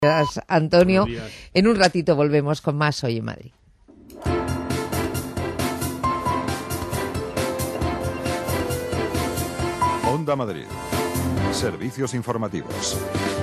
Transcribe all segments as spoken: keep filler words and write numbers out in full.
Gracias, Antonio. En un ratito volvemos con más Hoy en Madrid. Onda Madrid. Servicios informativos.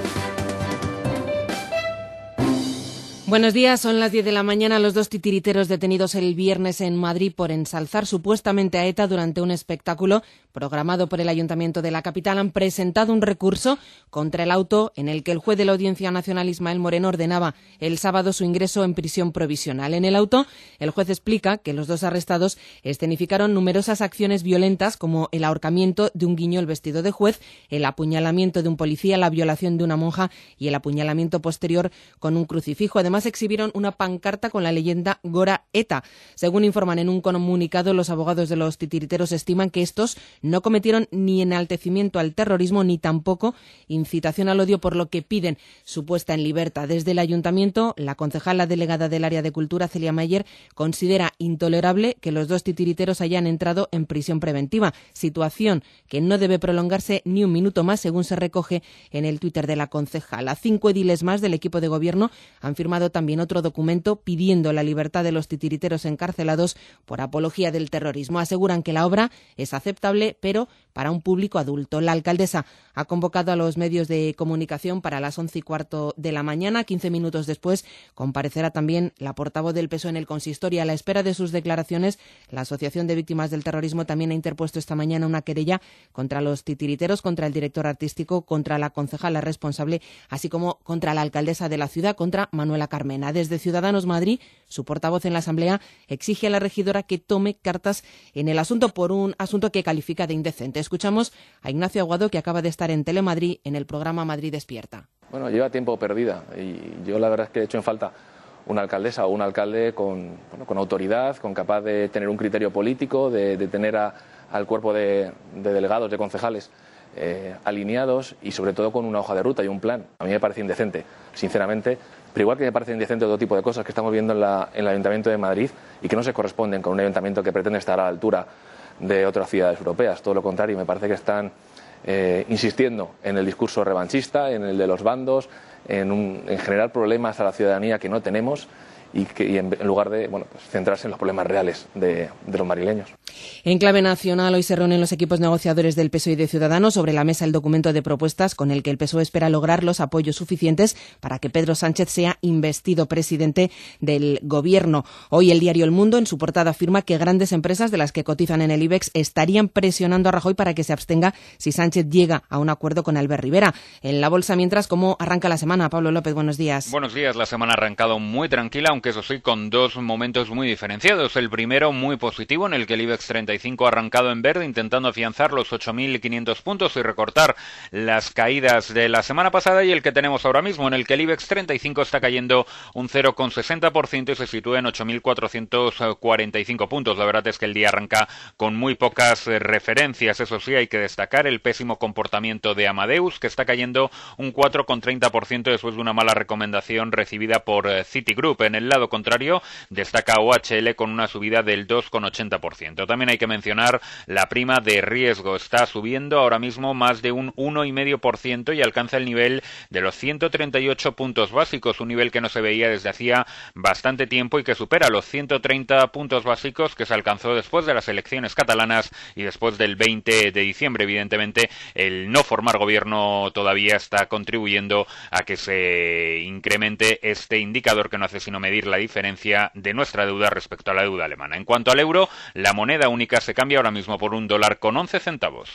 Buenos días, son las diez de la mañana. Los dos titiriteros detenidos el viernes en Madrid por ensalzar supuestamente a ETA durante un espectáculo programado por el Ayuntamiento de la capital han presentado un recurso contra el auto en el que el juez de la Audiencia Nacional, Ismael Moreno, ordenaba el sábado su ingreso en prisión provisional. En el auto, el juez explica que los dos arrestados escenificaron numerosas acciones violentas como el ahorcamiento de un guiñol vestido de juez, el apuñalamiento de un policía, la violación de una monja y el apuñalamiento posterior con un crucifijo. Además, exhibieron una pancarta con la leyenda Gora ETA. Según informan en un comunicado, los abogados de los titiriteros estiman que estos no cometieron ni enaltecimiento al terrorismo ni tampoco incitación al odio, por lo que piden su puesta en libertad. Desde el Ayuntamiento, la concejala delegada del área de Cultura, Celia Mayer, considera intolerable que los dos titiriteros hayan entrado en prisión preventiva, situación que no debe prolongarse ni un minuto más, según se recoge en el Twitter de la concejala. Cinco ediles más del equipo de gobierno han firmado también otro documento pidiendo la libertad de los titiriteros encarcelados por apología del terrorismo. Aseguran que la obra es aceptable, pero para un público adulto. La alcaldesa ha convocado a los medios de comunicación para las once y cuarto de la mañana. Quince minutos después comparecerá también la portavoz del P S O E en el consistorio. A la espera de sus declaraciones, la Asociación de Víctimas del Terrorismo también ha interpuesto esta mañana una querella contra los titiriteros, contra el director artístico, contra la concejala responsable, así como contra la alcaldesa de la ciudad, contra Manuela Carmena. Desde Ciudadanos Madrid, su portavoz en la Asamblea exige a la regidora que tome cartas en el asunto por un asunto que califica de indecente. Escuchamos a Ignacio Aguado, que acaba de estar en Telemadrid en el programa Madrid Despierta. Bueno, lleva tiempo perdida y yo la verdad es que he hecho en falta una alcaldesa o un alcalde con, bueno, con autoridad, con capaz de tener un criterio político, de, de tener a, al cuerpo de, de delegados, de concejales eh, alineados y sobre todo con una hoja de ruta y un plan. A mí me parece indecente, sinceramente, pero igual que me parece indecente todo tipo de cosas que estamos viendo en, la, en el Ayuntamiento de Madrid y que no se corresponden con un ayuntamiento que pretende estar a la altura de otras ciudades europeas. Todo lo contrario, me parece que están eh, insistiendo en el discurso revanchista, en el de los bandos, en, un, en generar problemas a la ciudadanía que no tenemos y, que, y en, en lugar de bueno, pues centrarse en los problemas reales de, de los madrileños. En clave nacional, hoy se reúnen los equipos negociadores del P S O E y de Ciudadanos. Sobre la mesa el documento de propuestas con el que el P S O E espera lograr los apoyos suficientes para que Pedro Sánchez sea investido presidente del Gobierno. Hoy el diario El Mundo, en su portada, afirma que grandes empresas de las que cotizan en el IBEX estarían presionando a Rajoy para que se abstenga si Sánchez llega a un acuerdo con Albert Rivera. En la bolsa, mientras, ¿cómo arranca la semana? Pablo López, buenos días. Buenos días. La semana ha arrancado muy tranquila, aunque eso sí, con dos momentos muy diferenciados. El primero, muy positivo, en el que el IBEX treinta y cinco ha arrancado en verde, intentando afianzar los ocho mil quinientos puntos y recortar las caídas de la semana pasada, y el que tenemos ahora mismo, en el que el IBEX treinta y cinco está cayendo un cero coma sesenta por ciento y se sitúa en ocho mil cuatrocientos cuarenta y cinco puntos. La verdad es que el día arranca con muy pocas eh, referencias. Eso sí, hay que destacar el pésimo comportamiento de Amadeus, que está cayendo un cuatro coma treinta por ciento después de una mala recomendación recibida por eh, Citigroup. En el lado contrario, destaca O H L con una subida del dos coma ochenta por ciento. También hay que mencionar la prima de riesgo. Está subiendo ahora mismo más de un uno coma cinco por ciento y alcanza el nivel de los ciento treinta y ocho puntos básicos, un nivel que no se veía desde hacía bastante tiempo y que supera los ciento treinta puntos básicos que se alcanzó después de las elecciones catalanas y después del veinte de diciembre. Evidentemente, el no formar gobierno todavía está contribuyendo a que se incremente este indicador, que no hace sino medir la diferencia de nuestra deuda respecto a la deuda alemana. En cuanto al euro, la moneda única se cambia ahora mismo por un dólar con once centavos.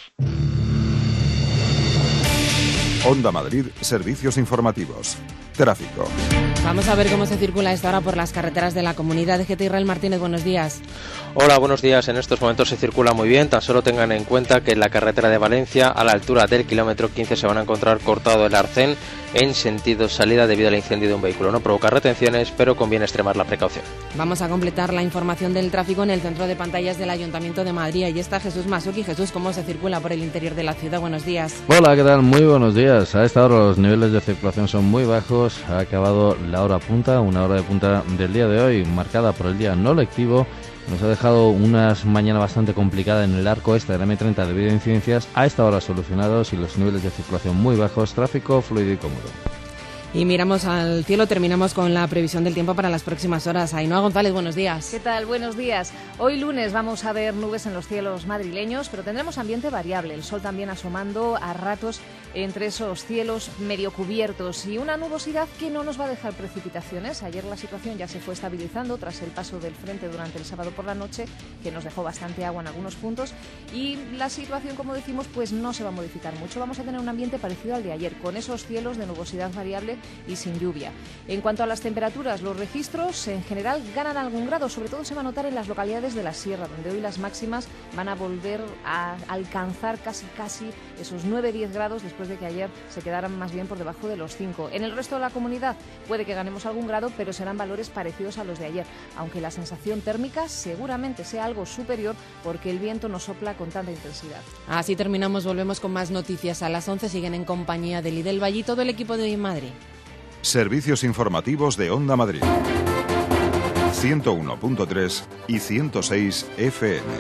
Onda Madrid, servicios informativos. Tráfico. Vamos a ver cómo se circula a esta hora por las carreteras de la comunidad. D G T Israel Martínez, buenos días. Hola, buenos días. En estos momentos se circula muy bien. Tan solo tengan en cuenta que en la carretera de Valencia, a la altura del kilómetro quince, se van a encontrar cortado el arcén en sentido salida debido al incendio de un vehículo. No provoca retenciones, pero conviene extremar la precaución. Vamos a completar la información del tráfico en el centro de pantallas del Ayuntamiento de Madrid. Ahí está Jesús Masuki. Jesús, ¿cómo se circula por el interior de la ciudad? Buenos días. Hola, ¿qué tal? Muy buenos días. A esta hora los niveles de circulación son muy bajos. Ha acabado la hora punta, una hora de punta del día de hoy, marcada por el día no lectivo. Nos ha dejado una mañana bastante complicada en el arco este de la eme treinta debido a incidencias. A esta hora solucionados y los niveles de circulación muy bajos, tráfico fluido y cómodo. Y miramos al cielo, terminamos con la previsión del tiempo para las próximas horas. Ainhoa González, buenos días. ¿Qué tal? Buenos días. Hoy lunes vamos a ver nubes en los cielos madrileños, pero tendremos ambiente variable. El sol también asomando a ratos entre esos cielos medio cubiertos y una nubosidad que no nos va a dejar precipitaciones. Ayer la situación ya se fue estabilizando tras el paso del frente durante el sábado por la noche, que nos dejó bastante agua en algunos puntos, y la situación, como decimos, pues no se va a modificar mucho. Vamos a tener un ambiente parecido al de ayer, con esos cielos de nubosidad variable y sin lluvia. En cuanto a las temperaturas, los registros en general ganan algún grado, sobre todo se va a notar en las localidades de la sierra, donde hoy las máximas van a volver a alcanzar casi casi esos nueve a diez grados, después de que ayer se quedaran más bien por debajo de los cinco. En el resto de la comunidad puede que ganemos algún grado, pero serán valores parecidos a los de ayer, aunque la sensación térmica seguramente sea algo superior porque el viento no sopla con tanta intensidad. Así terminamos, volvemos con más noticias a las once. Siguen en compañía de Lidel Valle y todo el equipo de Hoy en Madrid. Servicios informativos de Onda Madrid. ciento uno punto tres y ciento seis F M.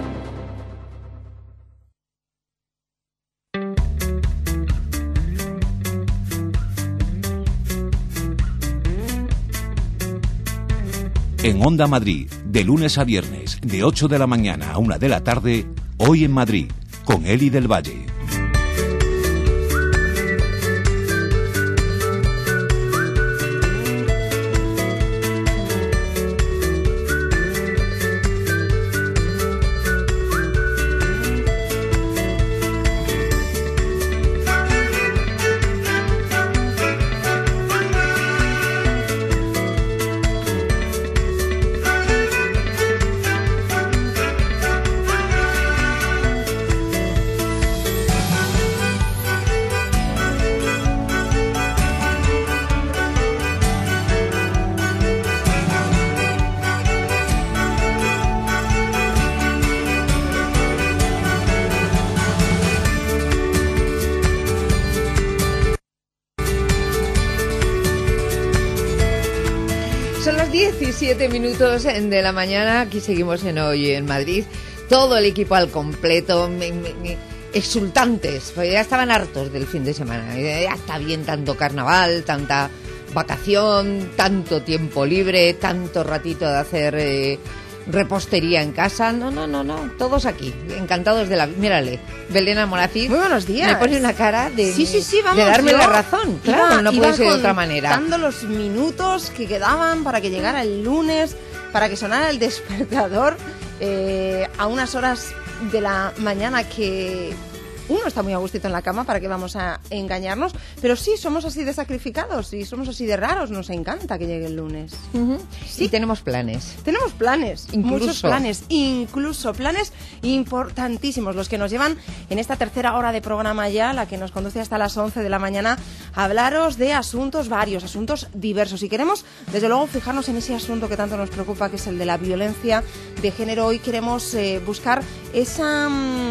En Onda Madrid, de lunes a viernes, de ocho de la mañana a una de la tarde, Hoy en Madrid, con Eli del Valle. diecisiete minutos de la mañana, aquí seguimos en Hoy en Madrid, todo el equipo al completo, me, me, me, exultantes, porque ya estaban hartos del fin de semana, ya está bien tanto carnaval, tanta vacación, tanto tiempo libre, tanto ratito de hacer eh, repostería en casa, no, no, no, no, todos aquí, encantados de la vida. Mírale, Belén Almorací, muy buenos días. Me pone una cara de, sí, sí, sí, vamos, de darme yo la razón, claro, iba, no iba puede ser de otra manera. Contando los minutos que quedaban para que llegara el lunes, para que sonara el despertador, eh, a unas horas de la mañana que uno está muy a gustito en la cama, para que vamos a engañarnos, pero sí, somos así de sacrificados y somos así de raros, nos encanta que llegue el lunes. Uh-huh. Sí, y tenemos planes. Tenemos planes, incluso. muchos planes, incluso planes importantísimos, los que nos llevan en esta tercera hora de programa ya, la que nos conduce hasta las once de la mañana, a hablaros de asuntos varios, asuntos diversos. Y queremos, desde luego, fijarnos en ese asunto que tanto nos preocupa, que es el de la violencia de género. Hoy queremos eh, buscar esa,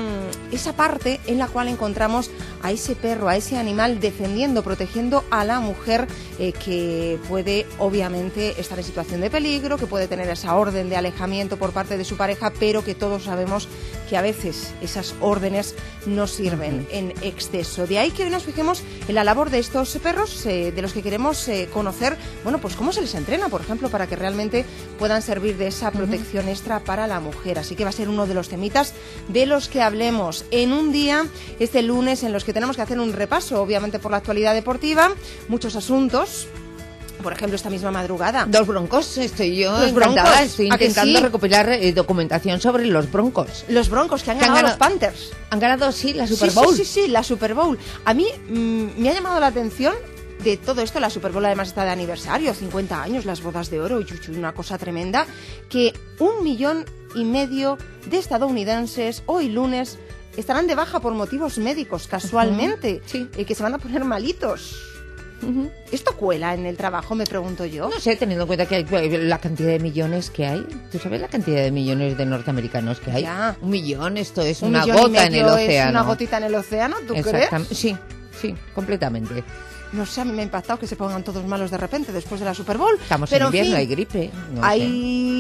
esa parte en la cual encontramos a ese perro, a ese animal defendiendo, protegiendo a la mujer eh, que puede obviamente estar en situación de peligro, que puede tener esa orden de alejamiento por parte de su pareja, pero que todos sabemos que a veces esas órdenes no sirven en exceso. De ahí que hoy nos fijemos en la labor de estos perros, eh, de los que queremos eh, conocer, bueno, pues cómo se les entrena, por ejemplo, para que realmente puedan servir de esa protección uh-huh. extra para la mujer. Así que va a ser uno de los temitas de los que hablemos en un día, este lunes, en los que tenemos que hacer un repaso, obviamente, por la actualidad deportiva, muchos asuntos. Por ejemplo, esta misma madrugada. Los Broncos, estoy yo los encantada, broncos, estoy intentando sí? recopilar eh, documentación sobre los Broncos. Los Broncos que han, que ganado, han ganado los Panthers. Han ganado, sí, la Super Bowl. Sí, sí, sí, sí, la Super Bowl. A mí mmm, me ha llamado la atención de todo esto. La Super Bowl además está de aniversario, cincuenta años, las bodas de oro, y una cosa tremenda, que un millón y medio de estadounidenses hoy lunes estarán de baja por motivos médicos, casualmente, uh-huh. sí. y que se van a poner malitos. Uh-huh. ¿Esto cuela en el trabajo, me pregunto yo? No sé, teniendo en cuenta que hay la cantidad de millones que hay. ¿Tú sabes la cantidad de millones de norteamericanos que hay? Ya. Un millón, esto es Un una millón gota y en el medio océano. Es una gotita en el océano, ¿tú crees? Sí, sí, completamente. No sé, a mí me ha impactado que se pongan todos malos de repente después de la Super Bowl. Estamos pero en invierno, en fin, hay gripe. No hay... sé.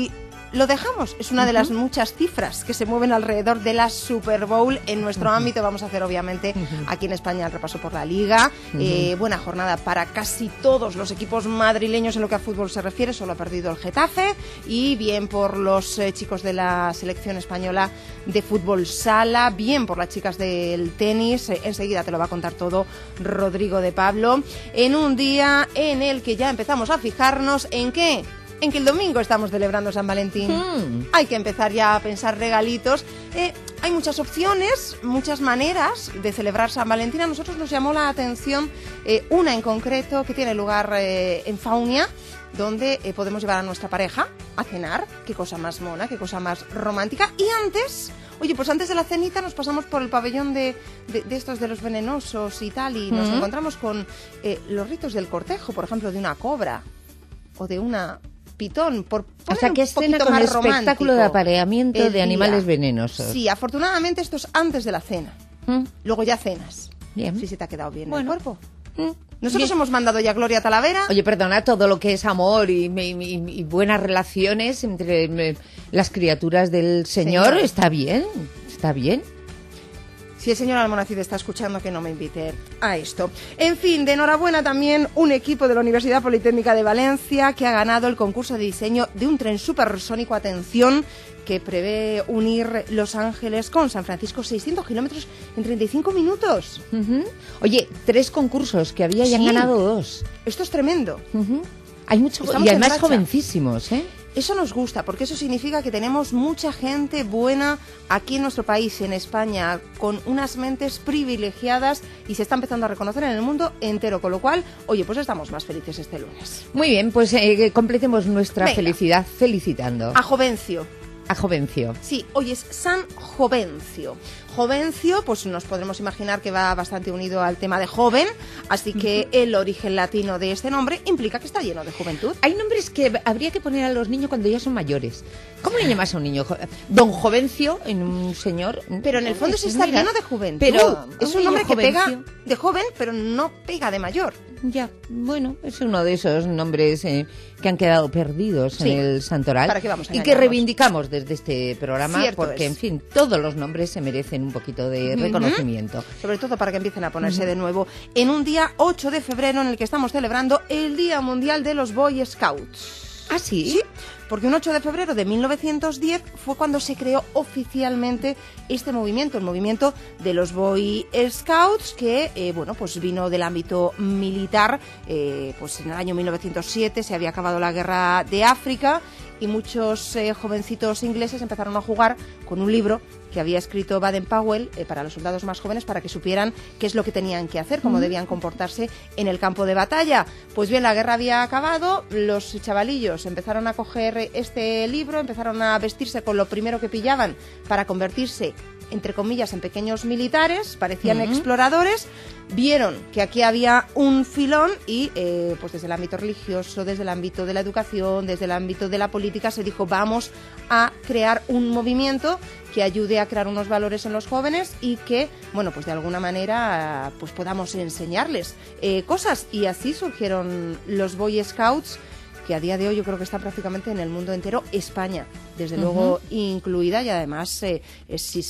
lo dejamos. Es una uh-huh. de las muchas cifras que se mueven alrededor de la Super Bowl. En nuestro uh-huh. ámbito vamos a hacer, obviamente, uh-huh. aquí en España el repaso por la Liga. Uh-huh. Eh, buena jornada para casi todos los equipos madrileños en lo que a fútbol se refiere. Solo ha perdido el Getafe. Y bien por los eh, chicos de la selección española de fútbol sala. Bien por las chicas del tenis. Eh, enseguida te lo va a contar todo Rodrigo de Pablo. En un día en el que ya empezamos a fijarnos en qué... En que el domingo estamos celebrando San Valentín. Hmm. Hay que empezar ya a pensar regalitos. Eh, hay muchas opciones, muchas maneras de celebrar San Valentín. A nosotros nos llamó la atención eh, una en concreto que tiene lugar eh, en Faunia, donde eh, podemos llevar a nuestra pareja a cenar. Qué cosa más mona, qué cosa más romántica. Y antes... Oye, pues antes de la cenita nos pasamos por el pabellón de, de, de estos de los venenosos y tal, y nos hmm. encontramos con eh, los ritos del cortejo, por ejemplo, de una cobra o de una... pitón, por o sea, que escena con el espectáculo de apareamiento de animales venenosos. Sí, afortunadamente esto es antes de la cena. ¿Mm? Luego ya cenas. Bien. Si se te ha quedado bien bueno. el cuerpo. ¿Mm? Nosotros bien. hemos mandado ya a Gloria Talavera. Oye, perdona, todo lo que es amor y, y, y buenas relaciones entre me, las criaturas del Señor, Señor, está bien, está bien. Si el señor Almonacid está escuchando, que no me invite a esto. En fin, de enhorabuena también un equipo de la Universidad Politécnica de Valencia que ha ganado el concurso de diseño de un tren supersónico, atención, que prevé unir Los Ángeles con San Francisco, seiscientos kilómetros en treinta y cinco minutos. Uh-huh. Oye, tres concursos que había y han sí. ganado dos. Esto es tremendo. Uh-huh. Hay mucho y además jovencísimos, ¿eh? Eso nos gusta, porque eso significa que tenemos mucha gente buena aquí en nuestro país, en España, con unas mentes privilegiadas y se está empezando a reconocer en el mundo entero, con lo cual, oye, pues estamos más felices este lunes. Muy bien, pues eh, completemos nuestra Venga. felicidad felicitando. A Jovencio. A Jovencio. Sí, hoy es San Jovencio. Jovencio, pues nos podremos imaginar que va bastante unido al tema de joven, así que el origen latino de este nombre implica que está lleno de juventud. Hay nombres que habría que poner a los niños cuando ya son mayores. ¿Cómo le llamas a un niño? Don Jovencio, en un señor. Pero en el fondo sí está lleno de juventud. Pero es un nombre que pega de joven, pero no pega de mayor. Ya, bueno, es uno de esos nombres eh, que han quedado perdidos sí. en el santoral. ¿Para qué vamos a y que reivindicamos desde este programa, Cierto porque, es. en fin, todos los nombres se merecen un poquito de uh-huh. reconocimiento. Sobre todo para que empiecen a ponerse uh-huh. de nuevo en un día ocho de febrero en el que estamos celebrando el Día Mundial de los Boy Scouts. ¿Ah, sí? Sí, porque un ocho de febrero de mil novecientos diez fue cuando se creó oficialmente este movimiento, el movimiento de los Boy Scouts, que eh, bueno, pues vino del ámbito militar. Eh, pues en el año mil novecientos siete se había acabado la guerra de África y muchos eh, jovencitos ingleses empezaron a jugar con un libro que había escrito Baden-Powell eh, para los soldados más jóvenes, para que supieran qué es lo que tenían que hacer, cómo uh-huh. debían comportarse en el campo de batalla. Pues bien, la guerra había acabado, los chavalillos empezaron a coger este libro, empezaron a vestirse con lo primero que pillaban para convertirse, entre comillas, en pequeños militares, parecían uh-huh. exploradores, vieron que aquí había un filón y eh, pues desde el ámbito religioso, desde el ámbito de la educación, desde el ámbito de la política, se dijo vamos a crear un movimiento que ayude a crear unos valores en los jóvenes y que, bueno, pues de alguna manera pues podamos enseñarles eh, cosas. Y así surgieron los Boy Scouts, que a día de hoy yo creo que están prácticamente en el mundo entero, España, desde uh-huh. luego incluida, y además eh, eh, si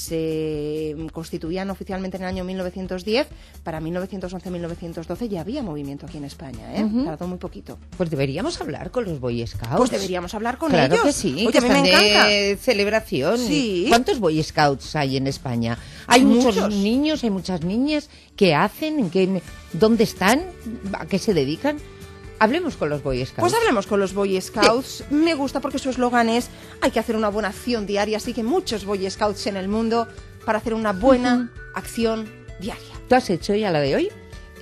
se constituían oficialmente en el año mil novecientos diez, para mil novecientos once mil novecientos doce ya había movimiento aquí en España, ¿eh? Uh-huh. Tardó muy poquito. Pues deberíamos hablar con los Boy Scouts. Pues deberíamos hablar con claro ellos. Claro que sí, Oye, que a mí me encanta. De celebración. Sí. ¿Cuántos Boy Scouts hay en España? Hay muchos, muchos niños, hay muchas niñas. ¿Qué hacen? ¿En qué, ¿Dónde están? ¿A qué se dedican? Hablemos con los Boy Scouts. Pues hablemos con los Boy Scouts. Sí. Me gusta porque su eslogan es hay que hacer una buena acción diaria, así que muchos Boy Scouts en el mundo para hacer una buena uh-huh. acción diaria. ¿Tú has hecho ya la de hoy?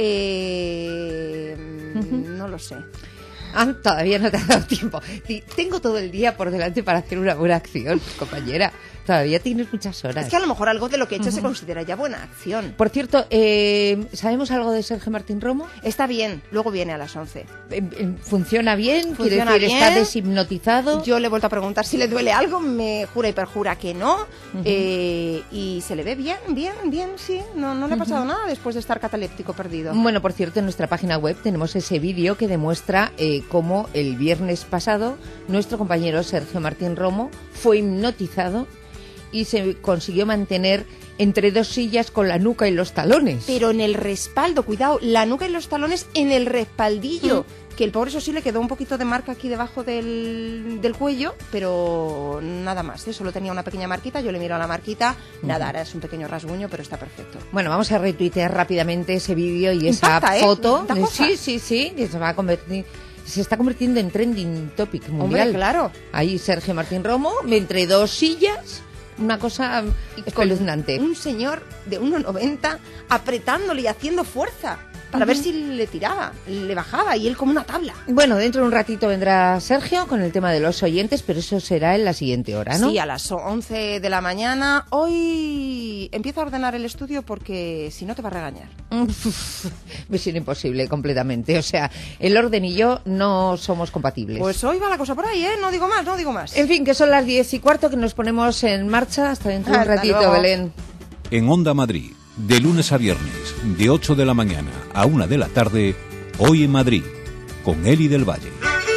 Eh, uh-huh. No lo sé. Ah, todavía no te ha dado tiempo. Tengo todo el día por delante para hacer una buena acción, compañera. Todavía tienes muchas horas. Es que a lo mejor algo de lo que he hecho uh-huh. se considera ya buena acción. Por cierto, eh, ¿sabemos algo de Sergio Martín Romo? Está bien, luego viene a las once. ¿Funciona bien? ¿Funciona decir, bien? ¿Está deshipnotizado? Yo le he vuelto a preguntar si le duele algo, me jura y perjura que no. Uh-huh. Eh, y se le ve bien, bien, bien, sí. No, no le ha pasado uh-huh. nada después de estar cataléptico perdido. Bueno, por cierto, en nuestra página web tenemos ese vídeo que demuestra eh, de cómo el viernes pasado nuestro compañero Sergio Martín Romo fue hipnotizado y se consiguió mantener entre dos sillas con la nuca y los talones. Pero en el respaldo, cuidado, la nuca y los talones en el respaldillo. Mm. Que el pobre eso sí le quedó un poquito de marca aquí debajo del, del cuello, pero nada más, ¿eh? Solo tenía una pequeña marquita, yo le miro a la marquita, uh-huh. nada, ahora es un pequeño rasguño, pero está perfecto. Bueno, vamos a retuitear rápidamente ese vídeo y esa Impacta, ¿eh? foto. Sí, sí, sí, que se va a convertir... Se está convirtiendo en trending topic mundial. Hombre, claro. Ahí Sergio Martín Romo, entre dos sillas... Una cosa espeluznante. Un señor de uno noventa apretándole y haciendo fuerza para uh-huh. ver si le tiraba, le bajaba, y él como una tabla. Bueno, dentro de un ratito vendrá Sergio con el tema de los oyentes, pero eso será en la siguiente hora, ¿no? Sí, a las once de la mañana. Hoy empieza a ordenar el estudio porque si no te va a regañar. Misión imposible, completamente. O sea, el orden y yo no somos compatibles. Pues hoy va la cosa por ahí, ¿eh? No digo más, no digo más. En fin, que son las diez y cuarto, que nos ponemos en marcha hasta dentro de un ratito, luego. Belén. En Onda Madrid, de lunes a viernes, de ocho de la mañana a una de la tarde, Hoy en Madrid, con Eli del Valle.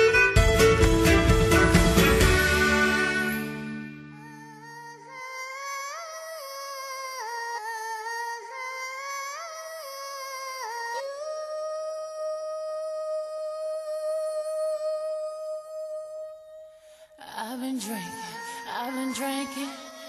I've been drinking, I've been drinking.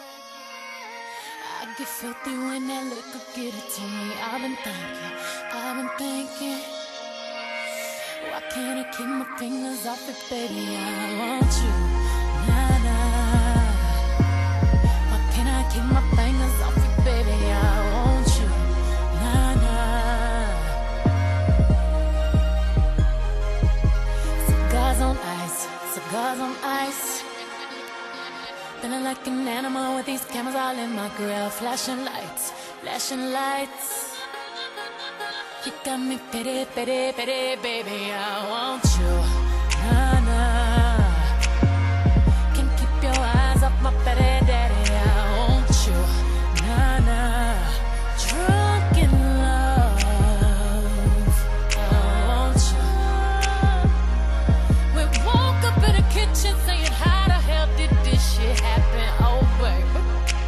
I get filthy when that liquor get it to me. I've been thinking, I've been thinking. Why can't I keep my fingers off it, baby? I want you, nah, nah. Why can't I keep my fingers off it, baby? I want you, nah, nah. Cigars on ice, cigars on ice. Feeling like an animal with these cameras all in my grill. Flashing lights, flashing lights. You got me pity, pity, pity, baby. I want you, nah, nah. Can't keep your eyes off my pity, daddy. I want you, nah, nah. Drunk in love, I want you. We woke up in the kitchen saying, how the hell did this shit happen? Oh, baby.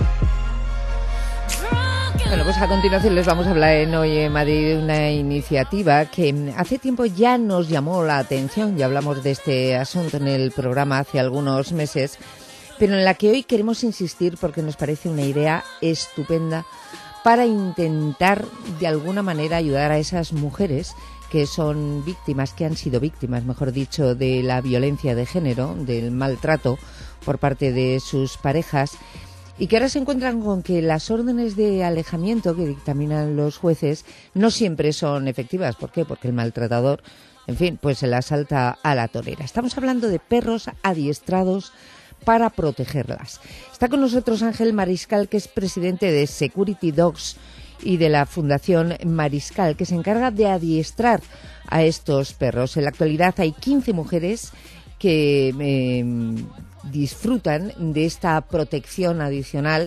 Bueno, pues a continuación les vamos a hablar en Hoy en Madrid de una iniciativa que hace tiempo ya nos llamó la atención, ya hablamos de este asunto en el programa hace algunos meses, pero en la que hoy queremos insistir porque nos parece una idea estupenda para intentar de alguna manera ayudar a esas mujeres que son víctimas, que han sido víctimas, mejor dicho, de la violencia de género, del maltrato por parte de sus parejas, y que ahora se encuentran con que las órdenes de alejamiento que dictaminan los jueces no siempre son efectivas. ¿Por qué? Porque el maltratador, en fin, pues se las salta a la torera. Estamos hablando de perros adiestrados para protegerlas. Está con nosotros Ángel Mariscal, que es presidente de Security Dogs y de la Fundación Mariscal, que se encarga de adiestrar a estos perros. En la actualidad hay quince mujeres que eh, disfrutan de esta protección adicional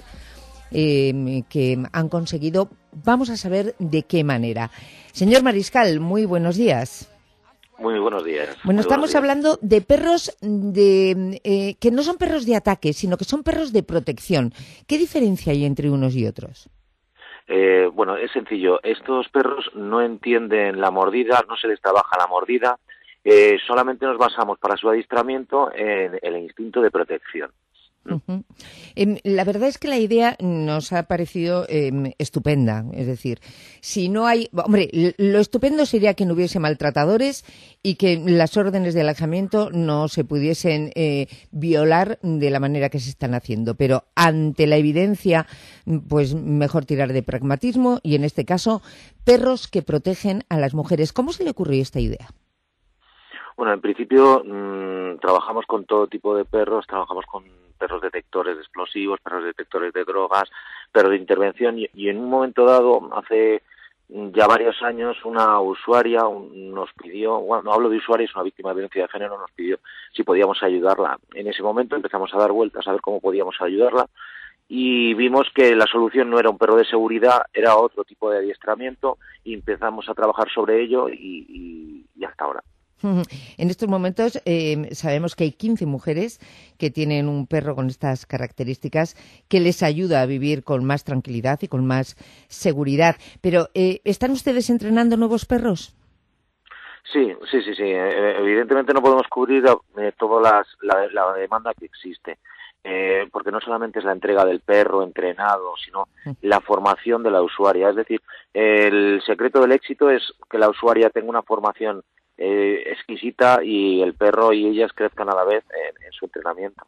eh, que han conseguido. Vamos a saber de qué manera. Señor Mariscal, muy buenos días. Muy buenos días. Bueno, Muy estamos días. hablando de perros de eh, que no son perros de ataque, sino que son perros de protección. ¿Qué diferencia hay entre unos y otros? Eh, bueno, es sencillo. Estos perros no entienden la mordida, no se les trabaja la mordida. Eh, solamente nos basamos para su adiestramiento en el instinto de protección. Uh-huh. Eh, la verdad es que la idea nos ha parecido eh, estupenda. Es decir, si no hay... Hombre, lo estupendo sería que no hubiese maltratadores y que las órdenes de alejamiento no se pudiesen eh, violar de la manera que se están haciendo. Pero ante la evidencia, pues mejor tirar de pragmatismo y, en este caso, perros que protegen a las mujeres. ¿Cómo se le ocurrió esta idea? Bueno, en principio mmm, trabajamos con todo tipo de perros, trabajamos con perros detectores de explosivos, perros detectores de drogas, perros de intervención y, y en un momento dado, hace ya varios años, una usuaria un, nos pidió, bueno, no hablo de usuaria, es una víctima de violencia de género, nos pidió si podíamos ayudarla. En ese momento empezamos a dar vueltas a ver cómo podíamos ayudarla y vimos que la solución no era un perro de seguridad, era otro tipo de adiestramiento y empezamos a trabajar sobre ello y, y, y hasta ahora. En estos momentos eh, sabemos que hay quince mujeres que tienen un perro con estas características que les ayuda a vivir con más tranquilidad y con más seguridad. Pero, eh, ¿están ustedes entrenando nuevos perros? Sí, sí, sí, sí. Evidentemente no podemos cubrir eh, toda las, la, la demanda que existe. Eh, porque no solamente es la entrega del perro entrenado, sino la formación de la usuaria. Es decir, el secreto del éxito es que la usuaria tenga una formación eh, exquisita y el perro y ellas crezcan a la vez en, en su entrenamiento.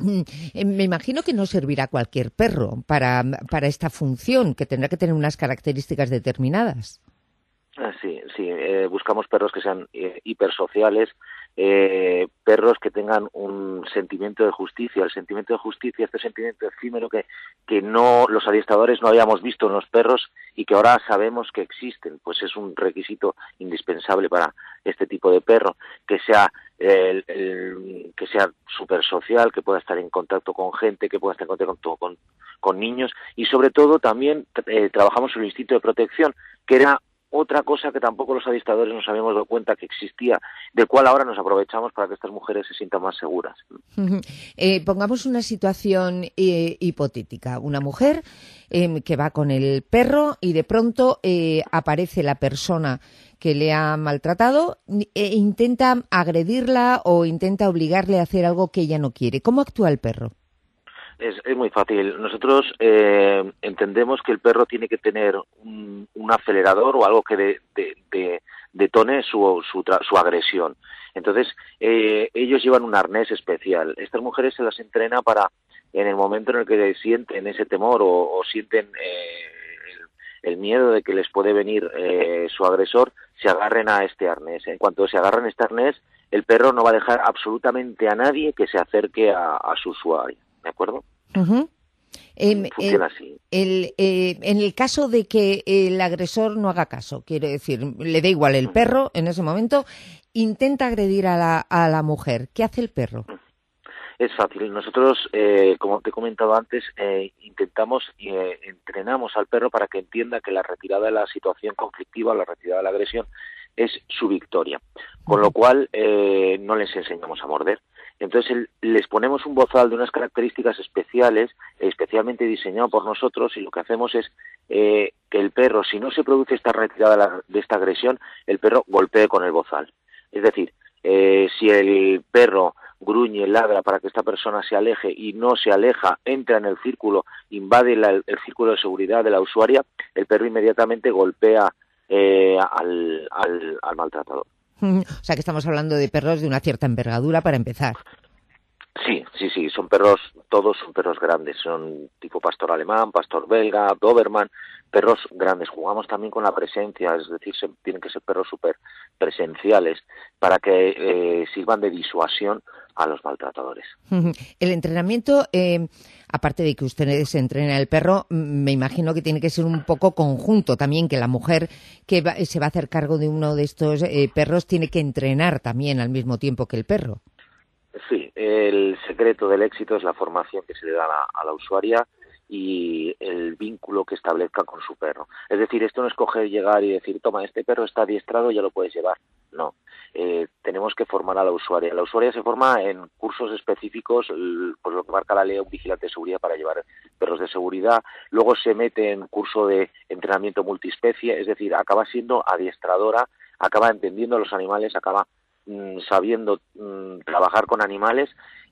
Me imagino que no servirá cualquier perro para, para esta función, que tendrá que tener unas características determinadas. Sí, sí. Eh, buscamos perros que sean eh, hipersociales, eh, perros que tengan un sentimiento de justicia. El sentimiento de justicia, este sentimiento efímero que, que no los adiestradores no habíamos visto en los perros y que ahora sabemos que existen, pues es un requisito indispensable para este tipo de perro, que sea el, el, que sea súper social, que pueda estar en contacto con gente, que pueda estar en contacto con, con niños, y sobre todo también eh, trabajamos sobre el instinto de protección, que era otra cosa que tampoco los adiestradores nos habíamos dado cuenta que existía, del cual ahora nos aprovechamos para que estas mujeres se sientan más seguras. Eh, pongamos una situación eh, hipotética. Una mujer eh, que va con el perro y de pronto eh, aparece la persona que le ha maltratado e intenta agredirla o intenta obligarle a hacer algo que ella no quiere. ¿Cómo actúa el perro? Es, es muy fácil. Nosotros eh, entendemos que el perro tiene que tener un, un acelerador o algo que de, de, de, detone su, su, su agresión. Entonces, eh, ellos llevan un arnés especial. Estas mujeres se las entrena para, en el momento en el que sienten ese temor o, o sienten eh, el, el miedo de que les puede venir eh, su agresor, se agarren a este arnés. En cuanto se agarran a este arnés, el perro no va a dejar absolutamente a nadie que se acerque a, a su usuario. ¿De acuerdo? Uh-huh. Eh, Funciona eh, así. El, eh, en el caso de que el agresor no haga caso, quiero decir, le da igual el perro en ese momento, intenta agredir a la, a la mujer. ¿Qué hace el perro? Es fácil. Nosotros, eh, como te he comentado antes, eh, intentamos y eh, entrenamos al perro para que entienda que la retirada de la situación conflictiva, la retirada de la agresión, es su victoria. Con lo cual, eh, no les enseñamos a morder. Entonces el, les ponemos un bozal de unas características especiales, especialmente diseñado por nosotros, y lo que hacemos es eh, que el perro, si no se produce esta retirada de, la, de esta agresión, el perro golpee con el bozal. Es decir, eh, si el perro gruñe, ladra para que esta persona se aleje y no se aleja, entra en el círculo, invade la, el círculo de seguridad de la usuaria, el perro inmediatamente golpea eh, al, al, al maltratador. O sea que estamos hablando de perros de una cierta envergadura para empezar. Sí, sí, sí, son perros, todos son perros grandes, son tipo pastor alemán, pastor belga, doberman, perros grandes. Jugamos también con la presencia, es decir, se, tienen que ser perros súper presenciales para que eh, sirvan de disuasión a los maltratadores. El entrenamiento, eh, aparte de que ustedes entrenen al perro, me imagino que tiene que ser un poco conjunto también, que la mujer que va, se va a hacer cargo de uno de estos eh, perros tiene que entrenar también al mismo tiempo que el perro. Sí, el secreto del éxito es la formación que se le da a la, a la usuaria y el vínculo que establezca con su perro. Es decir, esto no es coger, llegar y decir, toma, este perro está adiestrado, ya lo puedes llevar. No, eh, tenemos que formar a la usuaria. La usuaria se forma en cursos específicos, pues lo que marca la ley, un vigilante de seguridad para llevar perros de seguridad. Luego se mete en curso de entrenamiento multiespecie, es decir, acaba siendo adiestradora, acaba entendiendo los animales, acaba mmm, sabiendo mmm, trabajar con animales.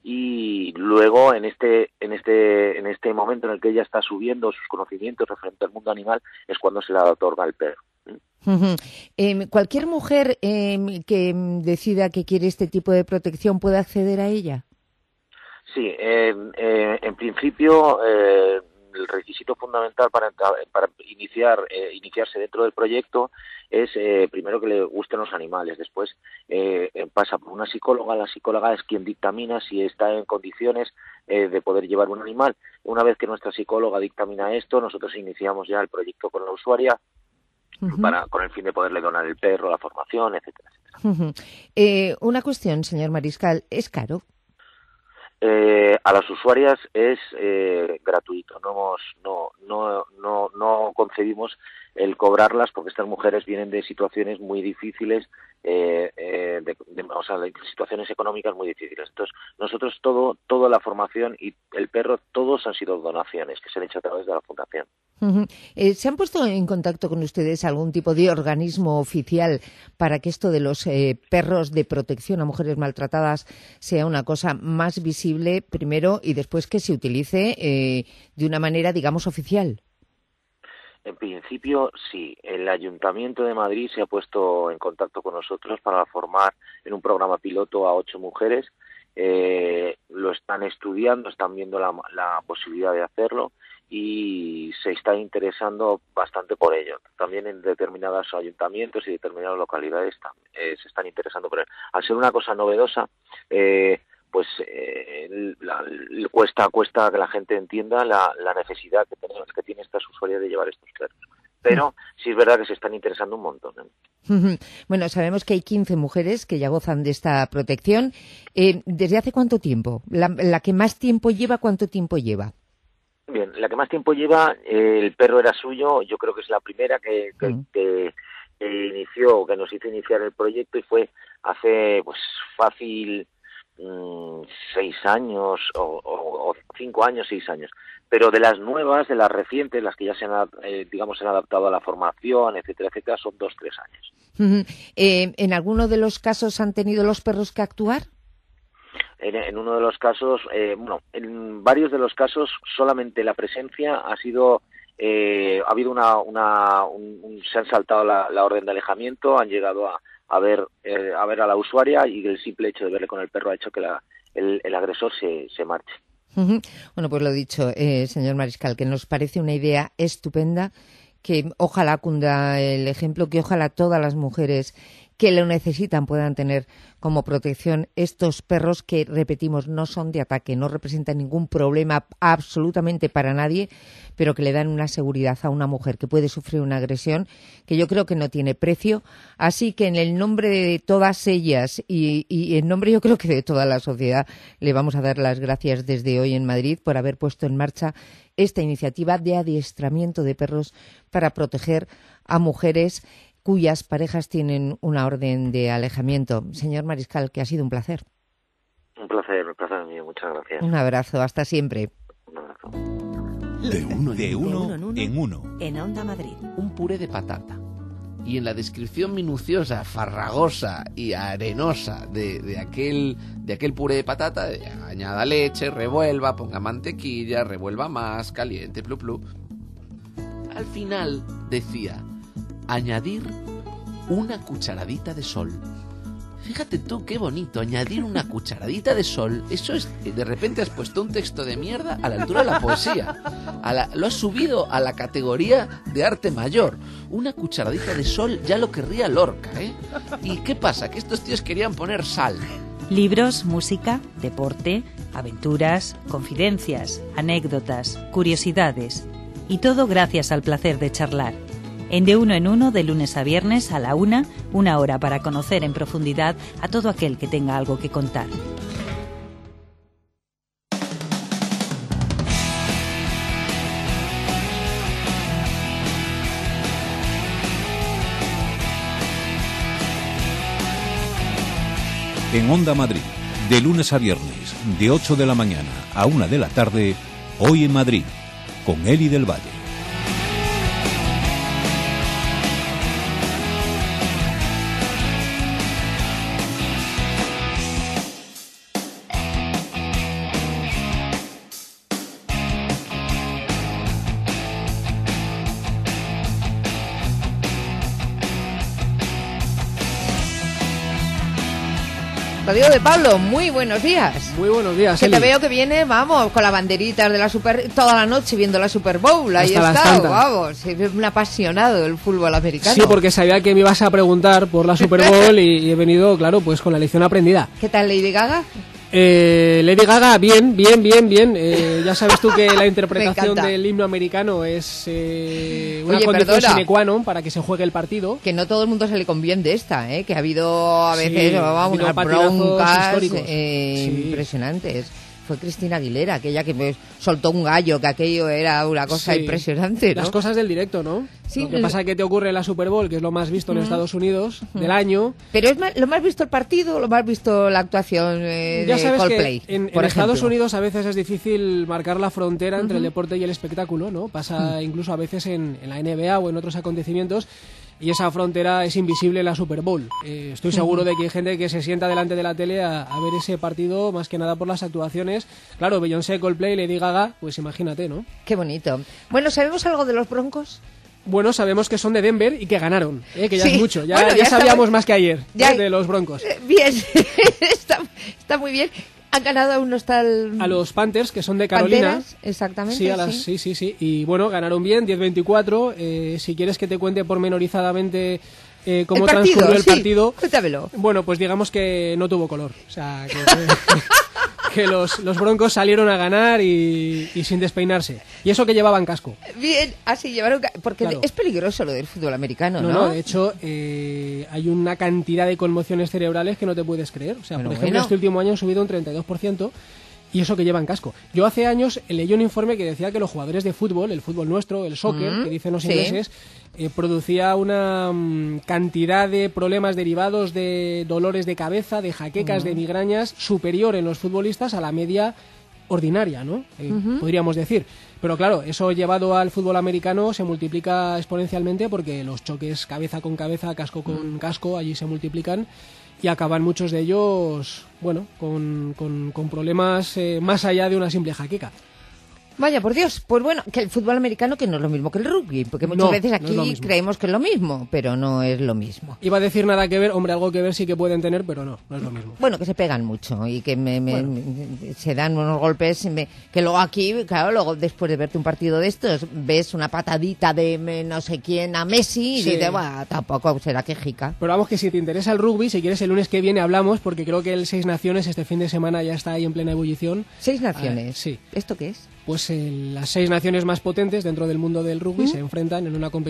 Y luego en este en este en este momento en el que ella está subiendo sus conocimientos referente al mundo animal es cuando se le otorga el perro. Uh-huh. Eh, ¿Cualquier mujer eh, que decida que quiere este tipo de protección puede acceder a ella? Sí, eh, eh, en principio eh, el requisito fundamental para, para iniciar eh, iniciarse dentro del proyecto es eh, primero que le gusten los animales, después eh, pasa por una psicóloga, la psicóloga es quien dictamina si está en condiciones eh, de poder llevar un animal. Una vez que nuestra psicóloga dictamina esto, nosotros iniciamos ya el proyecto con la usuaria uh-huh. para con el fin de poderle donar el perro, la formación, etcétera, etcétera. Uh-huh. Eh, una cuestión, señor Mariscal, ¿es caro? Eh, a las usuarias es eh, gratuito. No, hemos, no, no, no, no concebimos el cobrarlas, porque estas mujeres vienen de situaciones muy difíciles, eh, eh, de, de, o sea, de situaciones económicas muy difíciles. Entonces, nosotros todo, toda la formación y el perro, todos han sido donaciones que se han hecho a través de la Fundación. Uh-huh. Eh, ¿Se han puesto en contacto con ustedes algún tipo de organismo oficial para que esto de los eh, perros de protección a mujeres maltratadas sea una cosa más visible primero y después que se utilice eh, de una manera, digamos, oficial? En principio, sí. El Ayuntamiento de Madrid se ha puesto en contacto con nosotros para formar en un programa piloto a ocho mujeres. Eh, lo están estudiando, están viendo la, la posibilidad de hacerlo y se está interesando bastante por ello. También en determinados ayuntamientos y determinadas localidades eh, se están interesando por él. Al ser una cosa novedosa, eh, pues eh, la, la, cuesta cuesta que la gente entienda la, la necesidad que, tenemos, que tiene estas usuarias de llevar estos perros. Pero sí es verdad que se están interesando un montón, ¿eh? Bueno, sabemos que hay quince mujeres que ya gozan de esta protección. Eh, ¿Desde hace cuánto tiempo? La, la que más tiempo lleva, ¿cuánto tiempo lleva? Bien, la que más tiempo lleva, eh, el perro era suyo, yo creo que es la primera que, que, mm. que, que inició, que nos hizo iniciar el proyecto y fue hace, pues, fácil mmm, seis años o, o, o cinco años, seis años. Pero de las nuevas, de las recientes, las que ya se han, eh, digamos, se han adaptado a la formación, etcétera, etcétera, son dos, tres años. Uh-huh. Eh, ¿En alguno de los casos han tenido los perros que actuar? En, en uno de los casos, eh, bueno, en varios de los casos solamente la presencia ha sido, eh, ha habido una, una un, un, se han saltado la, la orden de alejamiento, han llegado a, a ver, eh, a ver a la usuaria y el simple hecho de verle con el perro ha hecho que la, el, el agresor se, se marche. Uh-huh. Bueno, pues lo dicho, eh, señor Mariscal, que nos parece una idea estupenda, que ojalá cunda el ejemplo, que ojalá todas las mujeres que lo necesitan puedan tener como protección estos perros que, repetimos, no son de ataque, no representan ningún problema absolutamente para nadie, pero que le dan una seguridad a una mujer que puede sufrir una agresión que yo creo que no tiene precio. Así que en el nombre de todas ellas y, y en nombre yo creo que de toda la sociedad le vamos a dar las gracias desde hoy en Madrid por haber puesto en marcha esta iniciativa de adiestramiento de perros para proteger a mujeres cuyas parejas tienen una orden de alejamiento. Señor Mariscal, que ha sido un placer. Un placer, un placer mío, muchas gracias. Un abrazo, hasta siempre. Un abrazo. De uno, de uno, en uno, en uno. En Onda Madrid. Un puré de patata. Y en la descripción minuciosa, farragosa y arenosa de, de, aquel, de aquel puré de patata, añada leche, revuelva, ponga mantequilla, revuelva más, caliente, plu plu. Al final decía, añadir una cucharadita de sol. Fíjate tú qué bonito, añadir una cucharadita de sol. Eso es, de repente has puesto un texto de mierda a la altura de la poesía. A la, lo has subido a la categoría de arte mayor. Una cucharadita de sol ya lo querría Lorca, ¿eh? ¿Y qué pasa? Que estos tíos querían poner sal. Libros, música, deporte, aventuras, confidencias, anécdotas, curiosidades. Y todo gracias al placer de charlar. En De Uno en Uno, de lunes a viernes a la una, una hora para conocer en profundidad a todo aquel que tenga algo que contar. En Onda Madrid, de lunes a viernes, de ocho de la mañana a una de la tarde, Hoy en Madrid, con Eli del Valle. Radio de Pablo, muy buenos días. Muy buenos días, Que Eli. te veo que viene, vamos, con las banderitas de la Super... Toda la noche viendo la Super Bowl, ahí Hasta las está, tantas. vamos. Es un apasionado del fútbol americano. Sí, porque sabía que me ibas a preguntar por la Super Bowl y, y he venido, claro, pues con la lección aprendida. ¿Qué tal Lady Gaga? Eh, Lady Gaga, bien, bien, bien, bien. Eh, ya sabes tú que la interpretación encanta. del himno americano es eh, una Oye, condición perdona. sine qua non para que se juegue el partido. Que no todo el mundo se le conviene de esta, ¿eh? Que ha habido a Sí, veces ha vamos, habido unas patinazos broncas históricos. eh, Sí. impresionantes. fue Cristina Aguilera, aquella que me soltó un gallo, que aquello era una cosa Sí. impresionante, ¿no? Las cosas del directo, ¿no? Sí, lo que el- pasa es que te ocurre en la Super Bowl, que es lo más visto en Ujú. Estados Unidos Ujú. del año. Pero es más, lo más visto el partido, lo más visto la actuación eh, Ya de sabes Coldplay, que en, en por Estados ejemplo. Unidos a veces es difícil marcar la frontera entre el Ujú. deporte y el espectáculo, ¿no? Pasa Mm. incluso a veces en, en la N B A o en otros acontecimientos y esa frontera es invisible en la Super Bowl. Eh, estoy seguro Ujú. de que hay gente que se sienta delante de la tele a, a ver ese partido más que nada por las actuaciones. Claro, Beyoncé, Coldplay, Lady Gaga, pues imagínate, ¿no? Qué bonito. Bueno, ¿sabemos algo de los Broncos? Bueno, sabemos que son de Denver y que ganaron, ¿eh? Que ya Sí. es mucho. Ya, Bueno, ya ya sabíamos estamos- más que ayer, Ya- ¿eh? De los Broncos. Eh, Bien, está, está muy bien. Han ganado a unos tal... A los Panthers, que son de Carolina. Panteras, exactamente. Sí, a las, sí, sí, sí. Y bueno, ganaron bien, diez veinticuatro. Eh, si quieres que te cuente pormenorizadamente eh, cómo El partido, transcurrió el sí, partido. Cuéntamelo. Bueno, pues digamos que no tuvo color. O sea, que, que- que los, los Broncos salieron a ganar y, y sin despeinarse. Y eso que llevaban casco. Bien, así llevaron... ca- Porque Claro. es peligroso lo del fútbol americano, ¿no? No, no, de hecho, eh, hay una cantidad de conmociones cerebrales que no te puedes creer. O sea, Bueno, por ejemplo, bueno. este último año han subido un treinta y dos por ciento. Y eso que llevan casco. Yo hace años leí un informe que decía que los jugadores de fútbol, el fútbol nuestro, el soccer, Mm, que dicen los sí. ingleses, eh, producía una mm, cantidad de problemas derivados de dolores de cabeza, de jaquecas, Mm. de migrañas, superior en los futbolistas a la media ordinaria, ¿no? Eh, Ujú. Podríamos decir. Pero claro, eso llevado al fútbol americano se multiplica exponencialmente porque los choques cabeza con cabeza, casco con casco, allí se multiplican y acaban muchos de ellos, bueno, con, con, con problemas eh, más allá de una simple jaqueca. Vaya, por Dios. Pues bueno, que el fútbol americano que no es lo mismo que el rugby, porque muchas No, veces no es aquí lo mismo. creemos que es lo mismo, pero no es lo mismo. Iba a decir nada que ver, hombre, algo que ver sí que pueden tener, pero no, no es lo mismo. Bueno, que se pegan mucho y que me, me- me- se dan unos golpes me- que luego aquí, claro, luego después de verte un partido de estos, ves una patadita de me- no sé quién a Messi y Sí. dices, "Buah, tampoco será quejica". Pero vamos que si te interesa el rugby, si quieres el lunes que viene hablamos, porque creo que el Seis Naciones este fin de semana ya está ahí en plena ebullición. Seis Naciones. Ah, sí. ¿Esto qué es? Pues eh, las seis naciones más potentes dentro del mundo del rugby se enfrentan en una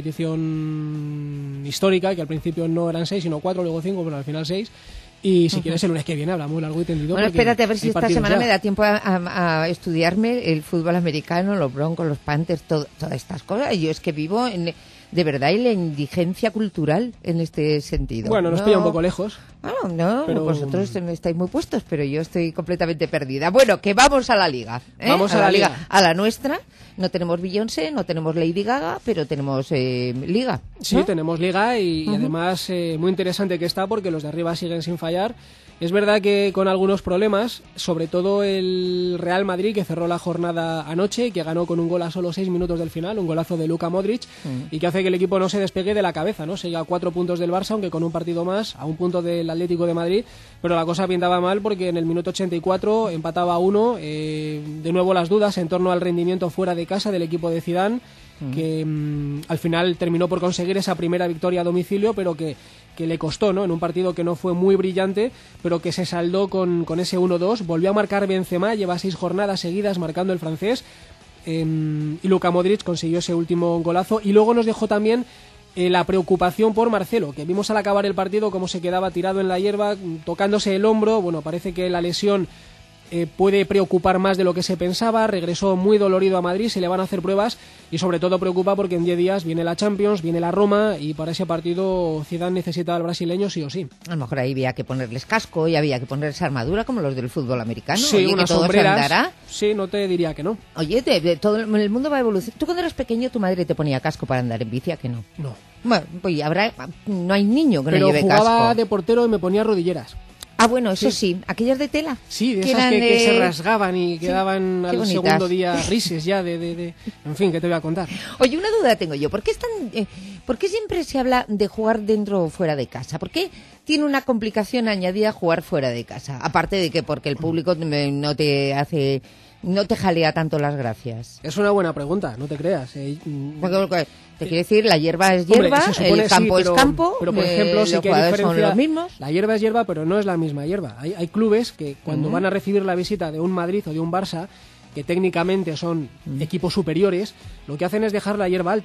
competición histórica, que al principio no eran seis, sino cuatro, luego cinco, pero al final seis. Y si Ujú. quieres el lunes que viene hablamos largo y tendido. Bueno, porque espérate a ver hay si esta partidos semana ya. me da tiempo a, a- a estudiarme el fútbol americano, los Broncos, los Panthers, todo- todas estas cosas. Yo es que vivo en, de verdad en la indigencia cultural en este sentido. Bueno, nos No- pilla un poco lejos. Bueno, no, pero- vosotros estáis muy puestos, pero yo estoy completamente perdida. Bueno, que vamos a la liga. ¿eh? Vamos a la liga. A la nuestra. No tenemos Beyoncé, no tenemos Lady Gaga, pero tenemos eh, liga. Sí, ¿no? tenemos liga y, y Ujú. además eh, muy interesante que está porque los de arriba siguen sin fallar. Es verdad que con algunos problemas, sobre todo el Real Madrid que cerró la jornada anoche y que ganó con un gol a solo seis minutos del final, un golazo de Luka Modric Mm. y que hace que el equipo no se despegue de la cabeza, ¿no? Se llega a cuatro puntos del Barça, aunque con un partido más, a un punto del Atlético de Madrid, pero la cosa pintaba mal porque en el minuto ochenta y cuatro empataba a uno, eh, de nuevo las dudas en torno al rendimiento fuera de casa del equipo de Zidane, que mm, al final terminó por conseguir esa primera victoria a domicilio, pero que, que le costó, ¿no? En un partido que no fue muy brillante, pero que se saldó con, con ese uno dos. Volvió a marcar Benzema, lleva seis jornadas seguidas marcando el francés, eh, y Luka Modric consiguió ese último golazo, y luego nos dejó también eh, la preocupación por Marcelo, que vimos al acabar el partido cómo se quedaba tirado en la hierba, tocándose el hombro. Bueno, parece que la lesión eh, puede preocupar más de lo que se pensaba. Regresó muy dolorido a Madrid, se le van a hacer pruebas y sobre todo preocupa porque en diez días viene la Champions, viene la Roma y para ese partido Zidane necesita al brasileño sí o sí. A lo mejor ahí había que ponerles casco y había que ponerles armadura como los del fútbol americano. Sí, Oye, que unas todo se sombreras. andará. Sí, no te diría que no. Oye, te- de- todo el el mundo va a evolucionar. Tú cuando eras pequeño, tu madre te ponía casco para andar en bici, ¿a que no? No. Bueno, pues habrá, no hay niño que Pero no lleve jugaba casco. de portero y me ponía rodilleras. Ah, bueno, eso Sí. sí. ¿Aquellas de tela? Sí, de Que esas eran que, que de- se rasgaban y Sí, quedaban qué al bonitas. segundo día grises ya de, de, de... En fin, ¿qué te voy a contar? Oye, una duda tengo yo. ¿Por qué, es tan, eh, ¿Por qué siempre se habla de jugar dentro o fuera de casa? ¿Por qué tiene una complicación añadida jugar fuera de casa? Aparte de que porque el público eh, no te hace... No te jalea tanto las gracias. Es una buena pregunta, no te creas. eh, mm, Porque, porque, te quiero decir, la hierba es Hombre, hierba, se supone, el campo sí, pero- es campo, Pero, por eh, ejemplo, sí los que hay jugadores son diferencia. los mismos. La hierba es hierba, pero no es la misma hierba. Hay, hay clubes que cuando Ujú. van a recibir la visita de un Madrid o de un Barça, que técnicamente son equipos superiores, lo que hacen es dejar la hierba alta.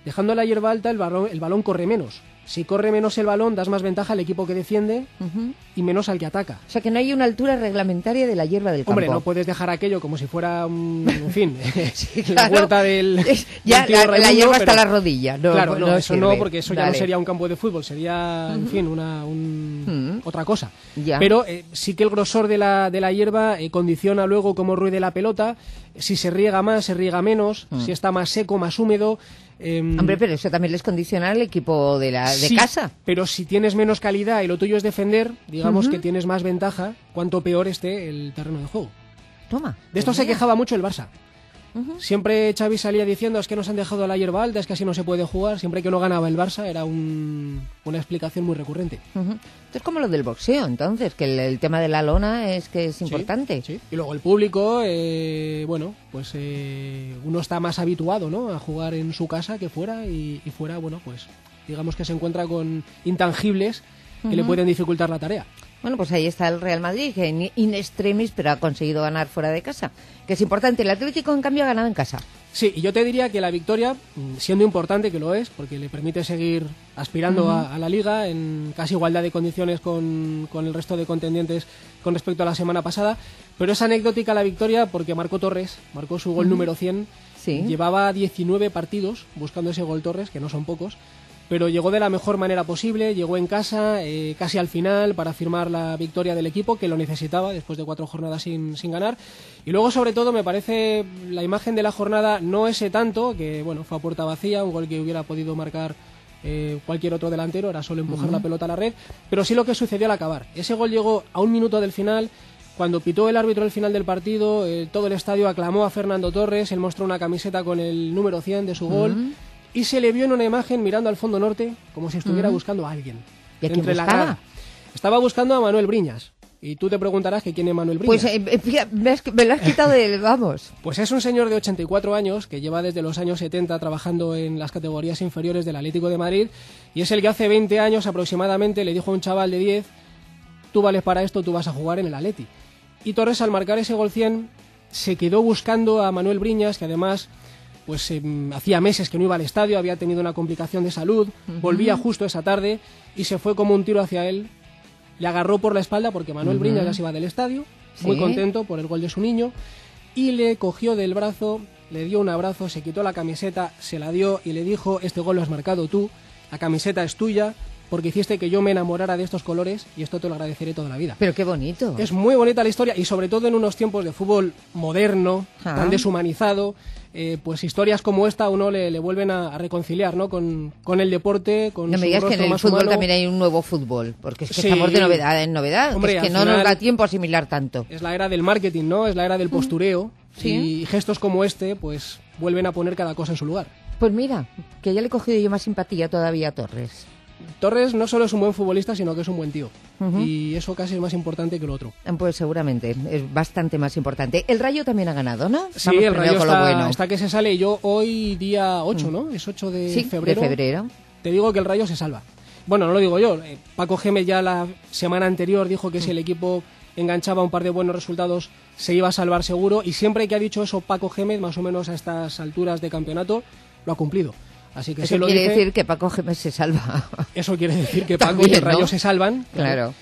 Dejando la hierba alta, el balón, el balón corre menos. Si corre menos el balón, das más ventaja al equipo que defiende uh-huh. y menos al que ataca. O sea, que no hay una altura reglamentaria de la hierba del campo. Hombre, no puedes dejar aquello como si fuera, un, en fin, sí, claro. la huerta del... Es, ya, del la, Raimundo, la hierba pero, hasta la rodilla. No, claro, no, no eso sirve. no, porque eso Dale. ya no sería un campo de fútbol, sería, uh-huh. en fin, una un, uh-huh. otra cosa. Ya. Pero eh, sí que el grosor de la, de la hierba eh, condiciona luego cómo ruede la pelota, si se riega más, se riega menos, uh-huh. si está más seco, más húmedo... Eh, Hombre, pero eso también les condiciona al equipo de la de sí, casa. Pero si tienes menos calidad y lo tuyo es defender, digamos uh-huh. que tienes más ventaja cuanto peor esté el terreno de juego. Toma. De esto pues se mira. quejaba mucho el Barça. Uh-huh. Siempre Xavi salía diciendo es que nos han dejado la hierba alta, es que así no se puede jugar. Siempre que no ganaba el Barça era un, una explicación muy recurrente. Uh-huh. Esto es como lo del boxeo, entonces, que el, el tema de la lona es que es importante. Sí, sí. Y luego el público, eh, bueno, pues eh, uno está más habituado, ¿no?, a jugar en su casa que fuera y, y fuera, bueno, pues digamos que se encuentra con intangibles que uh-huh. le pueden dificultar la tarea. Bueno, pues ahí está el Real Madrid, que in, in extremis, pero ha conseguido ganar fuera de casa, que es importante. El Atlético, en cambio, ha ganado en casa. Sí, y yo te diría que la victoria, siendo importante, que lo es, porque le permite seguir aspirando uh-huh. a, a la Liga en casi igualdad de condiciones con, con el resto de contendientes con respecto a la semana pasada, pero es anecdótica la victoria porque marcó Torres, marcó su gol uh-huh. número cien, sí. llevaba diecinueve partidos buscando ese gol Torres, que no son pocos, pero llegó de la mejor manera posible, llegó en casa, eh, casi al final, para firmar la victoria del equipo, que lo necesitaba después de cuatro jornadas sin, sin ganar. Y luego, sobre todo, me parece la imagen de la jornada, no ese tanto, que bueno, fue a puerta vacía, un gol que hubiera podido marcar eh, cualquier otro delantero, era solo empujar uh-huh. la pelota a la red, pero sí lo que sucedió al acabar. Ese gol llegó a un minuto del final. Cuando pitó el árbitro el final del partido, eh, todo el estadio aclamó a Fernando Torres, él mostró una camiseta con el número cien de su gol, uh-huh. y se le vio en una imagen mirando al fondo norte como si estuviera uh-huh. buscando a alguien. ¿Y a quién buscaba? La Estaba buscando a Manuel Briñas. Y tú te preguntarás que quién es Manuel Briñas. Pues eh, me, has, me lo has quitado de... vamos. Pues es un señor de ochenta y cuatro años que lleva desde los años setenta trabajando en las categorías inferiores del Atlético de Madrid, y es el que hace veinte años aproximadamente le dijo a un chaval de diez: tú vales para esto, tú vas a jugar en el Atleti. Y Torres, al marcar ese gol cien, se quedó buscando a Manuel Briñas, que además pues eh, hacía meses que no iba al estadio, había tenido una complicación de salud, uh-huh. volvía justo esa tarde y se fue como un tiro hacia él. Le agarró por la espalda porque Manuel uh-huh. Briñas ya se iba del estadio, ¿sí? muy contento por el gol de su niño, y le cogió del brazo, le dio un abrazo, se quitó la camiseta, se la dio y le dijo: este gol lo has marcado tú, la camiseta es tuya, porque hiciste que yo me enamorara de estos colores y esto te lo agradeceré toda la vida. Pero qué bonito. Es muy bonita la historia, y sobre todo en unos tiempos de fútbol moderno, ah. tan deshumanizado, eh, pues historias como esta a uno le, le vuelven a, a reconciliar, ¿no?, con, con el deporte, con no su me digas rostro que en el más fútbol humano. También hay un nuevo fútbol, porque es que Sí. estamos de novedad en novedad. Hombre, es que al no final nos da tiempo a asimilar tanto. Es la era del marketing, ¿no? Es la era del postureo. Sí. Y gestos como este, pues, vuelven a poner cada cosa en su lugar. Pues mira, que ya le he cogido yo más simpatía todavía a Torres. Torres no solo es un buen futbolista, sino que es un buen tío. Uh-huh. Y eso casi es más importante que lo otro. Pues seguramente, es bastante más importante. El Rayo también ha ganado, ¿no? Sí, Vamos el Rayo con está, lo bueno. está que se sale. Yo hoy día ocho, ¿no? Es ocho de sí, febrero. de febrero. Te digo que el Rayo se salva. Bueno, no lo digo yo. Eh, Paco Gémez ya la semana anterior dijo que si el equipo enganchaba un par de buenos resultados se iba a salvar seguro. Y siempre que ha dicho eso Paco Gémez, más o menos a estas alturas de campeonato, lo ha cumplido. Así que eso si lo quiere dice, decir que Paco Gémez se salva. Eso quiere decir que Paco También, y el Rayo ¿no? se salvan. Claro.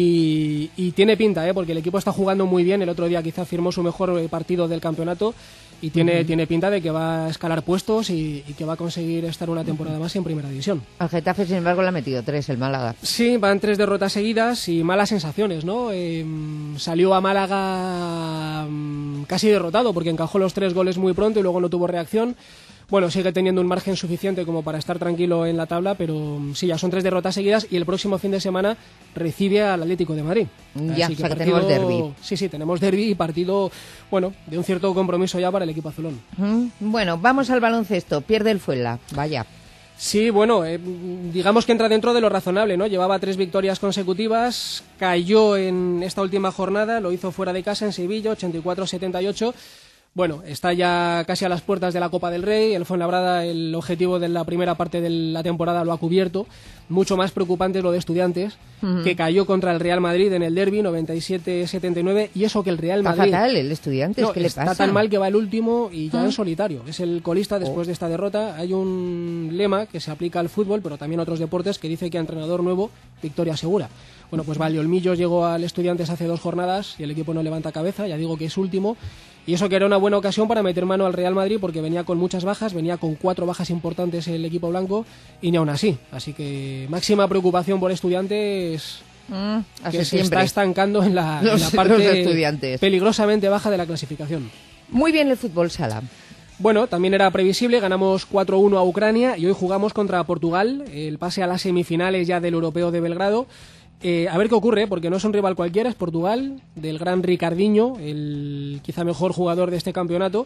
Y, y tiene pinta, ¿eh? Porque el equipo está jugando muy bien. El otro día quizá firmó su mejor partido del campeonato y tiene, uh-huh. tiene pinta de que va a escalar puestos y, y que va a conseguir estar una temporada más en Primera División. Al Getafe, sin embargo, le ha metido tres, el Málaga. Sí, van tres derrotas seguidas y malas sensaciones, ¿no? Eh, salió a Málaga um, casi derrotado porque encajó los tres goles muy pronto y luego no tuvo reacción. Bueno, sigue teniendo un margen suficiente como para estar tranquilo en la tabla, pero sí, ya son tres derrotas seguidas y el próximo fin de semana recibe al Atlético de Madrid. Ya, Así o sea que, que partido... tenemos derbi. Sí, sí, tenemos derbi y partido, bueno, de un cierto compromiso ya para el equipo azulón. Mm, bueno, vamos al baloncesto. Pierde el Fuenla, vaya. Sí, bueno, eh, digamos que entra dentro de lo razonable, ¿no? Llevaba tres victorias consecutivas, cayó en esta última jornada, lo hizo fuera de casa en Sevilla, ochenta y cuatro a setenta y ocho. Bueno, está ya casi a las puertas de la Copa del Rey. El Fuenlabrada, el objetivo de la primera parte de la temporada lo ha cubierto. Mucho más preocupante es lo de Estudiantes, uh-huh. que cayó contra el Real Madrid en el derbi noventa y siete setenta y nueve, y eso que el Real Madrid... Está fatal el Estudiantes, no, ¿qué le está pasa? Está tan mal que va el último y ya ¿Ah? en solitario. Es el colista después oh. de esta derrota. Hay un lema que se aplica al fútbol, pero también a otros deportes, que dice que a entrenador nuevo, victoria segura. Bueno, pues Valdeolmillos llegó al Estudiantes hace dos jornadas y el equipo no levanta cabeza, ya digo que es último. Y eso que era una buena ocasión para meter mano al Real Madrid, porque venía con muchas bajas, venía con cuatro bajas importantes el equipo blanco, y ni aún así. Así que máxima preocupación por Estudiantes, mm, que se siempre. está estancando en la, los, en la parte estudiantes. peligrosamente baja de la clasificación. Muy bien el fútbol sala. Bueno, también era previsible, ganamos cuatro uno a Ucrania y hoy jugamos contra Portugal, el pase a las semifinales ya del Europeo de Belgrado. Eh, a ver qué ocurre, porque no es un rival cualquiera, es Portugal, del gran Ricardinho, el quizá mejor jugador de este campeonato,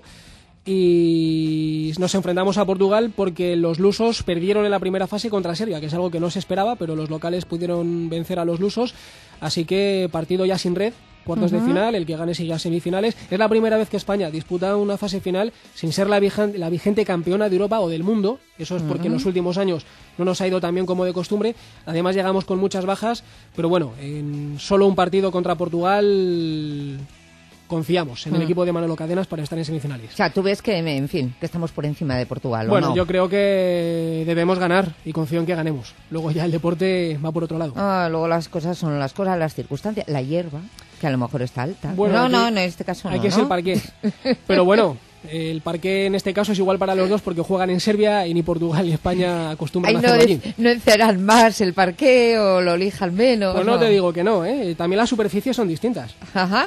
y nos enfrentamos a Portugal porque los lusos perdieron en la primera fase contra Serbia, que es algo que no se esperaba, pero los locales pudieron vencer a los lusos, así que partido ya sin red, cuartos uh-huh. de final, el que gane sigue a semifinales. Es la primera vez que España disputa una fase final sin ser la, vigente, la vigente campeona de Europa o del mundo. Eso es porque uh-huh. en los últimos años no nos ha ido tan bien como de costumbre. Además llegamos con muchas bajas, pero bueno, en solo un partido contra Portugal confiamos en uh-huh. el equipo de Manolo Cadenas para estar en semifinales. O sea, tú ves que, en fin, que estamos por encima de Portugal, ¿o Bueno, no? yo creo que debemos ganar y confío en que ganemos. Luego ya el deporte va por otro lado. Ah, luego las cosas son las cosas, las circunstancias, la hierba, que a lo mejor está alta. Bueno, no, aquí, no, en este caso no. Hay que ¿no? ser parqué. Pero bueno, el parqué en este caso es igual para los dos porque juegan en Serbia y ni Portugal ni España acostumbran Ay, a no, hacerlo allí. es, no encerran más el parqué o lo lijan menos. Pues no, no te digo que no, ¿eh? También las superficies son distintas. Ajá.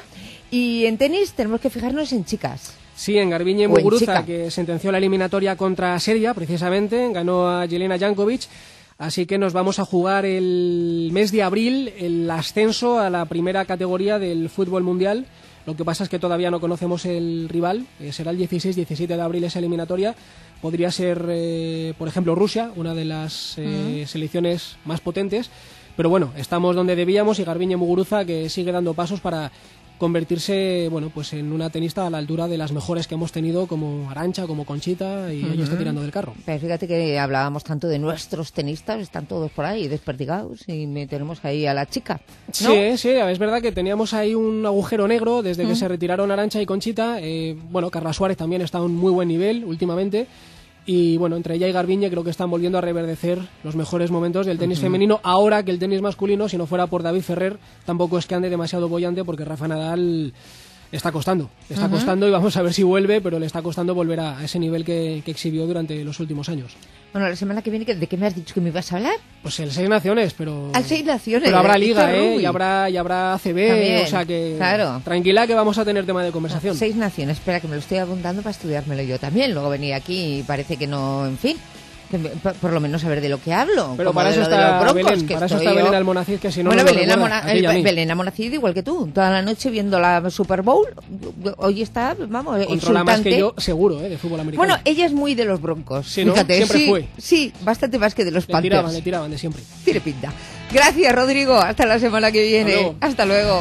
Y en tenis tenemos que fijarnos en chicas. Sí, en Garbiñe Muguruza, que sentenció la eliminatoria contra Serbia, precisamente, ganó a Jelena Jankovic. Así que nos vamos a jugar el mes de abril el ascenso a la primera categoría del fútbol mundial. Lo que pasa es que todavía no conocemos el rival. Eh, será el dieciséis diecisiete de abril esa eliminatoria. Podría ser, eh, por ejemplo, Rusia, una de las eh, mm. selecciones más potentes. Pero bueno, estamos donde debíamos y Garbiñe Muguruza, que sigue dando pasos para convertirse, bueno, pues en una tenista a la altura de las mejores que hemos tenido, como Arantxa, como Conchita, y uh-huh. ella está tirando del carro. Pero fíjate que hablábamos tanto de nuestros tenistas, están todos por ahí desperdigados y tenemos ahí a la chica, ¿no? Sí, sí, es verdad que teníamos ahí un agujero negro desde uh-huh. que se retiraron Arantxa y Conchita. Eh, bueno, Carla Suárez también está a un muy buen nivel últimamente. Y bueno, entre ella y Garbiñe creo que están volviendo a reverdecer los mejores momentos del tenis uh-huh. femenino, ahora que el tenis masculino, si no fuera por David Ferrer, tampoco es que ande demasiado bollante, porque Rafa Nadal le está costando, le está uh-huh. costando y vamos a ver si vuelve, pero le está costando volver a ese nivel que, que exhibió durante los últimos años. Bueno, la semana que viene, ¿de qué me has dicho que me ibas a hablar? Pues el Seis Naciones, pero... Al Seis Naciones. Pero habrá Liga, ¿eh? Y habrá, y habrá A C B, también, o sea que... Claro. Tranquila que vamos a tener tema de conversación. Seis Naciones, espera que me lo estoy apuntando para estudiármelo yo también. Luego venía aquí y parece que no, en fin... Que me, por, por lo menos saber de lo que hablo. Pero para eso, está broncos, Belén, para eso está Belén Almonacid, que si no... Bueno, no Belén, recuerda, Almona, el, Belén Almonacid igual que tú, toda la noche viendo la Super Bowl. Hoy está, vamos, controla exultante. más que yo, seguro, ¿eh? De fútbol americano. Bueno, ella es muy de los Broncos. Sí, ¿no? Fíjate, siempre sí, fue. Sí, bastante más que de los le Panthers. Tiraban, le tiraban de siempre. Tiene pinta. Gracias, Rodrigo. Hasta la semana que viene. Hasta luego. Hasta luego.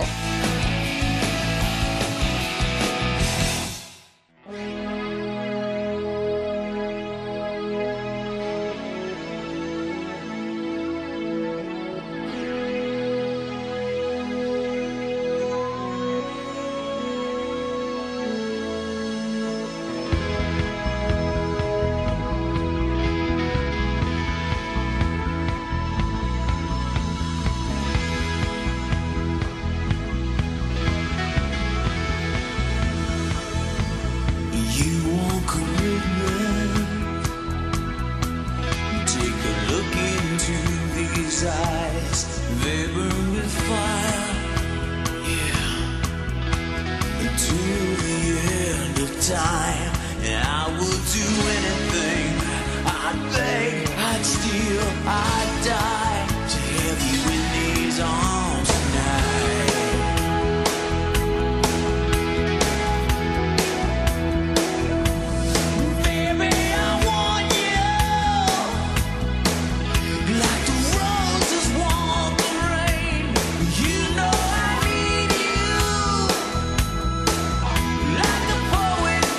Like the poet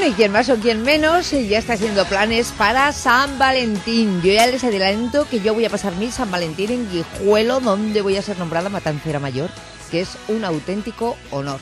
Bueno, y quien más o quien menos ya está haciendo planes para San Valentín. Yo ya les adelanto que yo voy a pasar mi San Valentín en Guijuelo, donde voy a ser nombrada matancera mayor, que es un auténtico honor.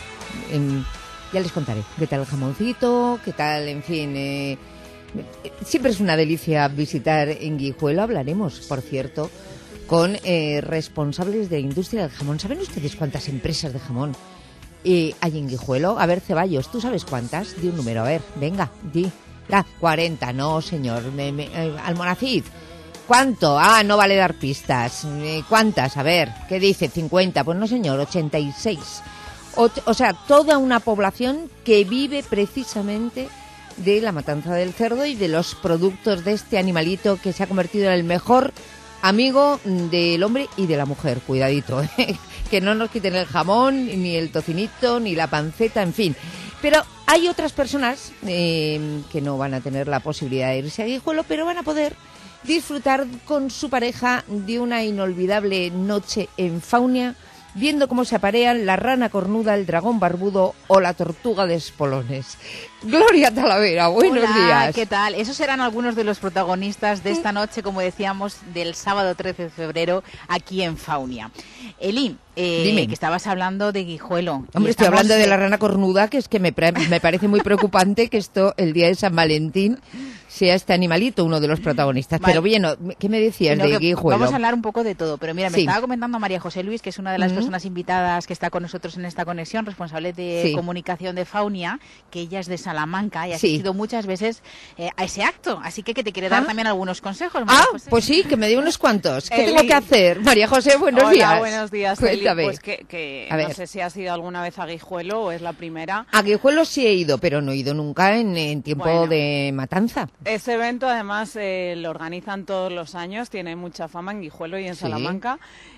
En, ya les contaré qué tal el jamoncito, qué tal, en fin... Eh, siempre es una delicia visitar en Guijuelo. Hablaremos, por cierto, con eh, responsables de la industria del jamón. ¿Saben ustedes cuántas empresas de jamón Eh, hay en Guijuelo? A ver, Ceballos, ¿tú sabes cuántas? Di un número, a ver, venga, di. Ah, cuarenta, no, señor. Me, me, eh, Almonacid, ¿cuánto? Ah, no vale dar pistas. Eh, ¿Cuántas? A ver, ¿qué dice? cincuenta. Pues no, señor, ochenta y seis. O, o sea, toda una población que vive precisamente de la matanza del cerdo y de los productos de este animalito que se ha convertido en el mejor amigo del hombre y de la mujer. Cuidadito, ¿eh? Que no nos quiten el jamón, ni el tocinito, ni la panceta, en fin. Pero hay otras personas eh, que no van a tener la posibilidad de irse a Guijuelo, pero van a poder disfrutar con su pareja de una inolvidable noche en Faunia, viendo cómo se aparean la rana cornuda, el dragón barbudo o la tortuga de espolones. Gloria Talavera, buenos Hola, días. ¿qué tal? Esos serán algunos de los protagonistas de esta noche, como decíamos, del sábado trece de febrero aquí en Faunia. Eli, eh, Dime. que estabas hablando de Guijuelo. Hombre, estoy hablando de la rana cornuda, que es que me, pre- me parece muy preocupante que esto, el día de San Valentín, sea este animalito uno de los protagonistas. Vale. Pero bien, ¿qué me decías No, de que Guijuelo? Vamos a hablar un poco de todo, pero mira, me Sí. estaba comentando María José Luis, que es una de las Ujú. personas invitadas que está con nosotros en esta conexión, responsable de Sí. comunicación de Faunia, que ella es de Salamanca y ha Sí. asistido muchas veces eh, a ese acto, así que que te quiere dar Ah. también algunos consejos, María Ah, José. pues sí, que me dé unos cuantos. ¿Qué Eli. tengo que hacer? María José, buenos Hola, días. buenos días, Eli. Cuéntame. Pues que, que A no ver. sé si has ido alguna vez a Guijuelo o es la primera. A Guijuelo sí he ido, pero no he ido nunca en, en tiempo Bueno. de matanza. Ese evento además eh, lo organizan todos los años, tiene mucha fama en Guijuelo y en Sí. Salamanca.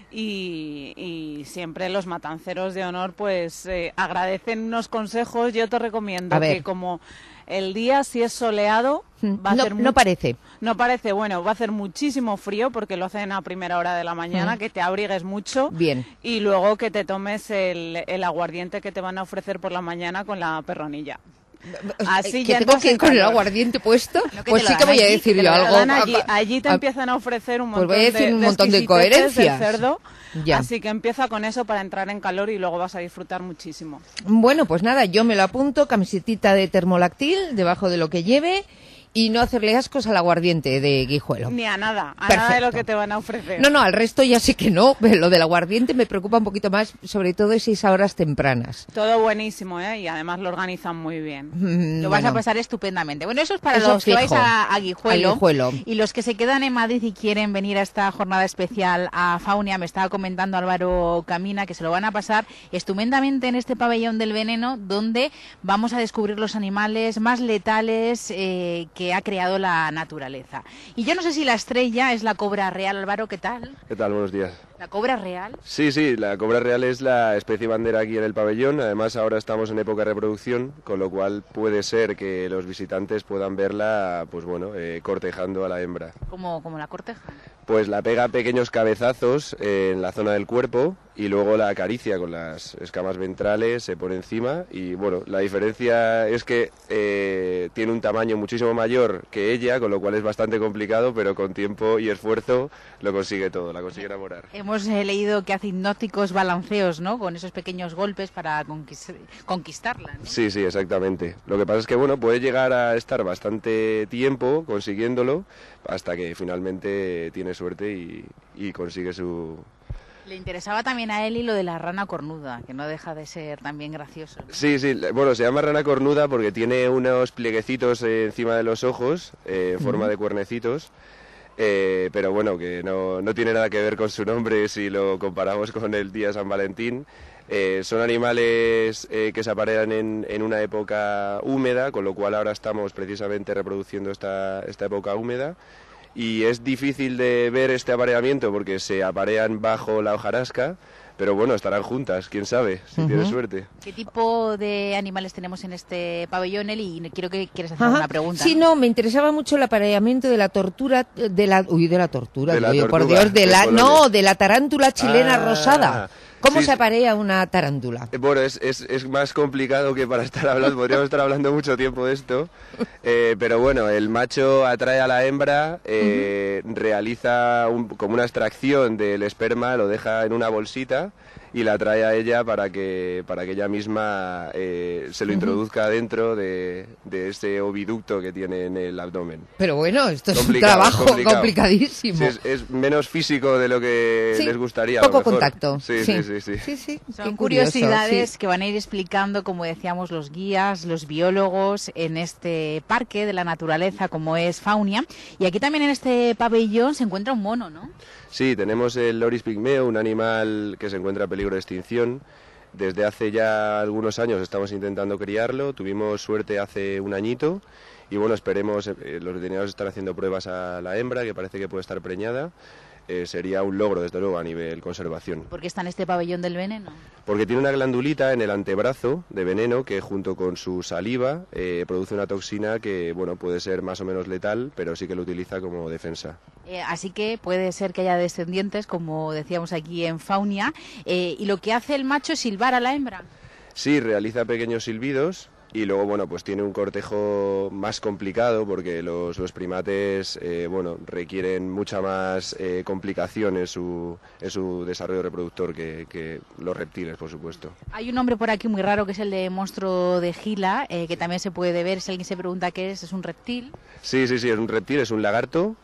Y, y siempre los matanceros de honor pues eh, agradecen unos consejos. Yo te recomiendo A ver. que como el día si es soleado va a No, hacer no mucho- parece. No parece, bueno, va a hacer muchísimo frío porque lo hacen a primera hora de la mañana, Mm. que te abrigues mucho. Bien. Y luego que te tomes el, el aguardiente que te van a ofrecer por la mañana con la perronilla. Así ¿Que ya tengo entras que ir en con el calor. aguardiente puesto? No, que Pues te sí lo que dan voy a allí, decir que te yo lo algo. dan allí, Ah, allí te ah, empiezan a ofrecer un pues montón voy a decir de, un de montón de exquisiteces del incoherencias. cerdo. Ya. Así que empieza con eso para entrar en calor y luego vas a disfrutar muchísimo. Bueno, pues nada, yo me lo apunto, camisetita de termolactil debajo de lo que lleve y no hacerle ascos al aguardiente de Guijuelo. Ni a nada, a nada de lo Perfecto. que te van a ofrecer. No, no, al resto ya sé que no, pero lo del aguardiente me preocupa un poquito más, sobre todo esas horas tempranas. Todo buenísimo, ¿eh? Y además lo organizan muy bien. Mm, Lo vas bueno. a pasar estupendamente. Bueno, eso es para Eso los que vais fijo. a, a Guijuelo. A Guijuelo. Y los que se quedan en Madrid y quieren venir a esta jornada especial a Faunia, me estaba comentando Álvaro Camina que se lo van a pasar estupendamente en este pabellón del veneno, donde vamos a descubrir los animales más letales eh, que ha creado la naturaleza. Y yo no sé si la estrella es la cobra real, Álvaro, ¿qué tal? ¿Qué tal? Buenos días. ¿La cobra real? Sí, sí, la cobra real es la especie bandera aquí en el pabellón. Además, ahora estamos en época de reproducción, con lo cual puede ser que los visitantes puedan verla, pues bueno, eh, cortejando a la hembra. Como, como la corteja. Pues la pega pequeños cabezazos en la zona del cuerpo y luego la acaricia con las escamas ventrales, se pone encima y bueno, la diferencia es que eh, tiene un tamaño muchísimo mayor que ella, con lo cual es bastante complicado, pero con tiempo y esfuerzo lo consigue todo, la consigue enamorar. Hemos eh, leído que hace hipnóticos balanceos, ¿no? Con esos pequeños golpes para conquist- conquistarla, ¿no? Sí, sí, exactamente. Lo que pasa es que bueno, puede llegar a estar bastante tiempo consiguiéndolo hasta que finalmente tiene suerte y, y consigue su... Le interesaba también a Eli lo de la rana cornuda, que no deja de ser también gracioso, ¿no? Sí, sí, le- bueno, se llama rana cornuda porque tiene unos plieguecitos eh, encima de los ojos, eh, en forma Ujú. de cuernecitos, eh, pero bueno, que no, no tiene nada que ver con su nombre si lo comparamos con el día de San Valentín. Eh, son animales eh, que se aparean en, en una época húmeda, con lo cual ahora estamos precisamente reproduciendo esta, esta época húmeda. Y es difícil de ver este apareamiento porque se aparean bajo la hojarasca, pero bueno, estarán juntas, quién sabe, si Ujú. tienes suerte. ¿Qué tipo de animales tenemos en este pabellón, Eli? Y quiero que quieres hacer Ajá. una pregunta. Sí, no, me interesaba mucho el apareamiento de la tortura, de la, uy, de la tortura, De la digo yo, por tortuga Dios, de de la, colores. no, de la tarántula chilena Ah, rosada. ¿Cómo Sí, se aparea una tarántula? Eh, Bueno, es, es, es más complicado que para estar hablando, podríamos estar hablando mucho tiempo de esto, eh, pero bueno, el macho atrae a la hembra, eh, uh-huh. realiza un, como una extracción del esperma, lo deja en una bolsita y la trae a ella para que para que ella misma eh, se lo uh-huh. introduzca dentro de, de ese oviducto que tiene en el abdomen. Pero bueno, esto es complicado, un trabajo complicado. complicadísimo. Sí, es, es menos físico de lo que sí, les gustaría. Poco a lo mejor. contacto. Sí, sí, sí. sí, sí. sí, sí. Son curiosidades sí. que van a ir explicando, como decíamos, los guías, los biólogos en este parque de la naturaleza como es Faunia. Y aquí también en este pabellón se encuentra un mono, ¿no? Sí, tenemos el loris pigmeo, un animal que se encuentra en peligro de extinción. Desde hace ya algunos años estamos intentando criarlo, tuvimos suerte hace un añito y bueno, esperemos, eh, los veterinarios están haciendo pruebas a la hembra, que parece que puede estar preñada. Eh, sería un logro, desde luego, a nivel conservación. ¿Por qué está en este pabellón del veneno? Porque tiene una glandulita en el antebrazo de veneno que junto con su saliva eh, produce una toxina que, bueno, puede ser más o menos letal, pero sí que lo utiliza como defensa. Eh, así que puede ser que haya descendientes, como decíamos aquí en Faunia, eh, y lo que hace el macho es silbar a la hembra. Sí, realiza pequeños silbidos. Y luego, bueno, pues tiene un cortejo más complicado porque los, los primates, eh, bueno, requieren mucha más eh, complicación en su, en su desarrollo reproductor que, que los reptiles, por supuesto. Hay un nombre por aquí muy raro que es el de monstruo de Gila, eh, que también se puede ver, si alguien se pregunta qué es, es un reptil. Sí, sí, sí, es un reptil, es un lagarto.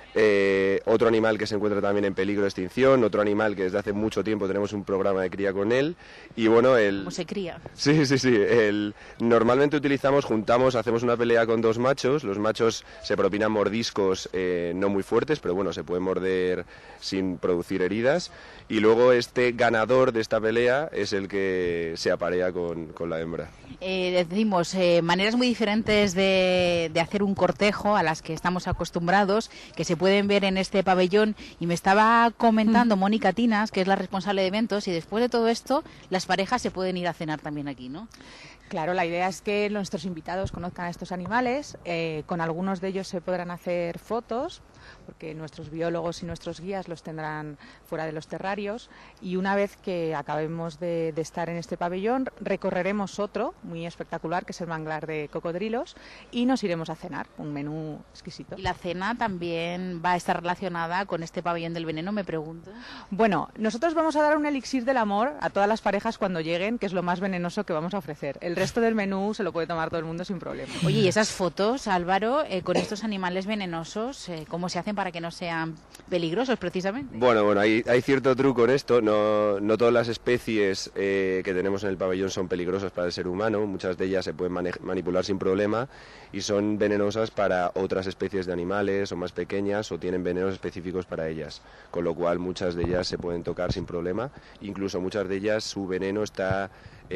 Eh, otro animal que se encuentra también en peligro de extinción, otro animal que desde hace mucho tiempo tenemos un programa de cría con él y bueno, el... ¿Cómo se cría? Sí, sí, sí, el... normalmente utilizamos, juntamos, hacemos una pelea con dos machos, los machos se propinan mordiscos eh, no muy fuertes, pero bueno, se pueden morder sin producir heridas y luego este ganador de esta pelea es el que se aparea con, con la hembra. Eh, decimos, eh, maneras muy diferentes de, de hacer un cortejo a las que estamos acostumbrados, que se pueden ver en este pabellón, y me estaba comentando mm. Mónica Tinas, que es la responsable de eventos, y después de todo esto, las parejas se pueden ir a cenar también aquí, ¿no? Claro, la idea es que nuestros invitados conozcan a estos animales, eh, con algunos de ellos se podrán hacer fotos, porque nuestros biólogos y nuestros guías los tendrán fuera de los terrarios, y una vez que acabemos de, de estar en este pabellón recorreremos otro muy espectacular que es el manglar de cocodrilos y nos iremos a cenar, un menú exquisito. ¿Y la cena también va a estar relacionada con este pabellón del veneno, me pregunto? Bueno, nosotros vamos a dar un elixir del amor a todas las parejas cuando lleguen, que es lo más venenoso que vamos a ofrecer. El resto del menú se lo puede tomar todo el mundo sin problema. Oye, y esas fotos, Álvaro, eh, con estos animales venenosos, eh, ¿cómo se hacen para que no sean peligrosos precisamente? Bueno, bueno, hay, hay cierto truco en esto. No, no todas las especies eh, que tenemos en el pabellón son peligrosas para el ser humano. Muchas de ellas se pueden manipular sin problema y son venenosas para otras especies de animales o más pequeñas o tienen venenos específicos para ellas. Con lo cual muchas de ellas se pueden tocar sin problema. Incluso muchas de ellas su veneno está...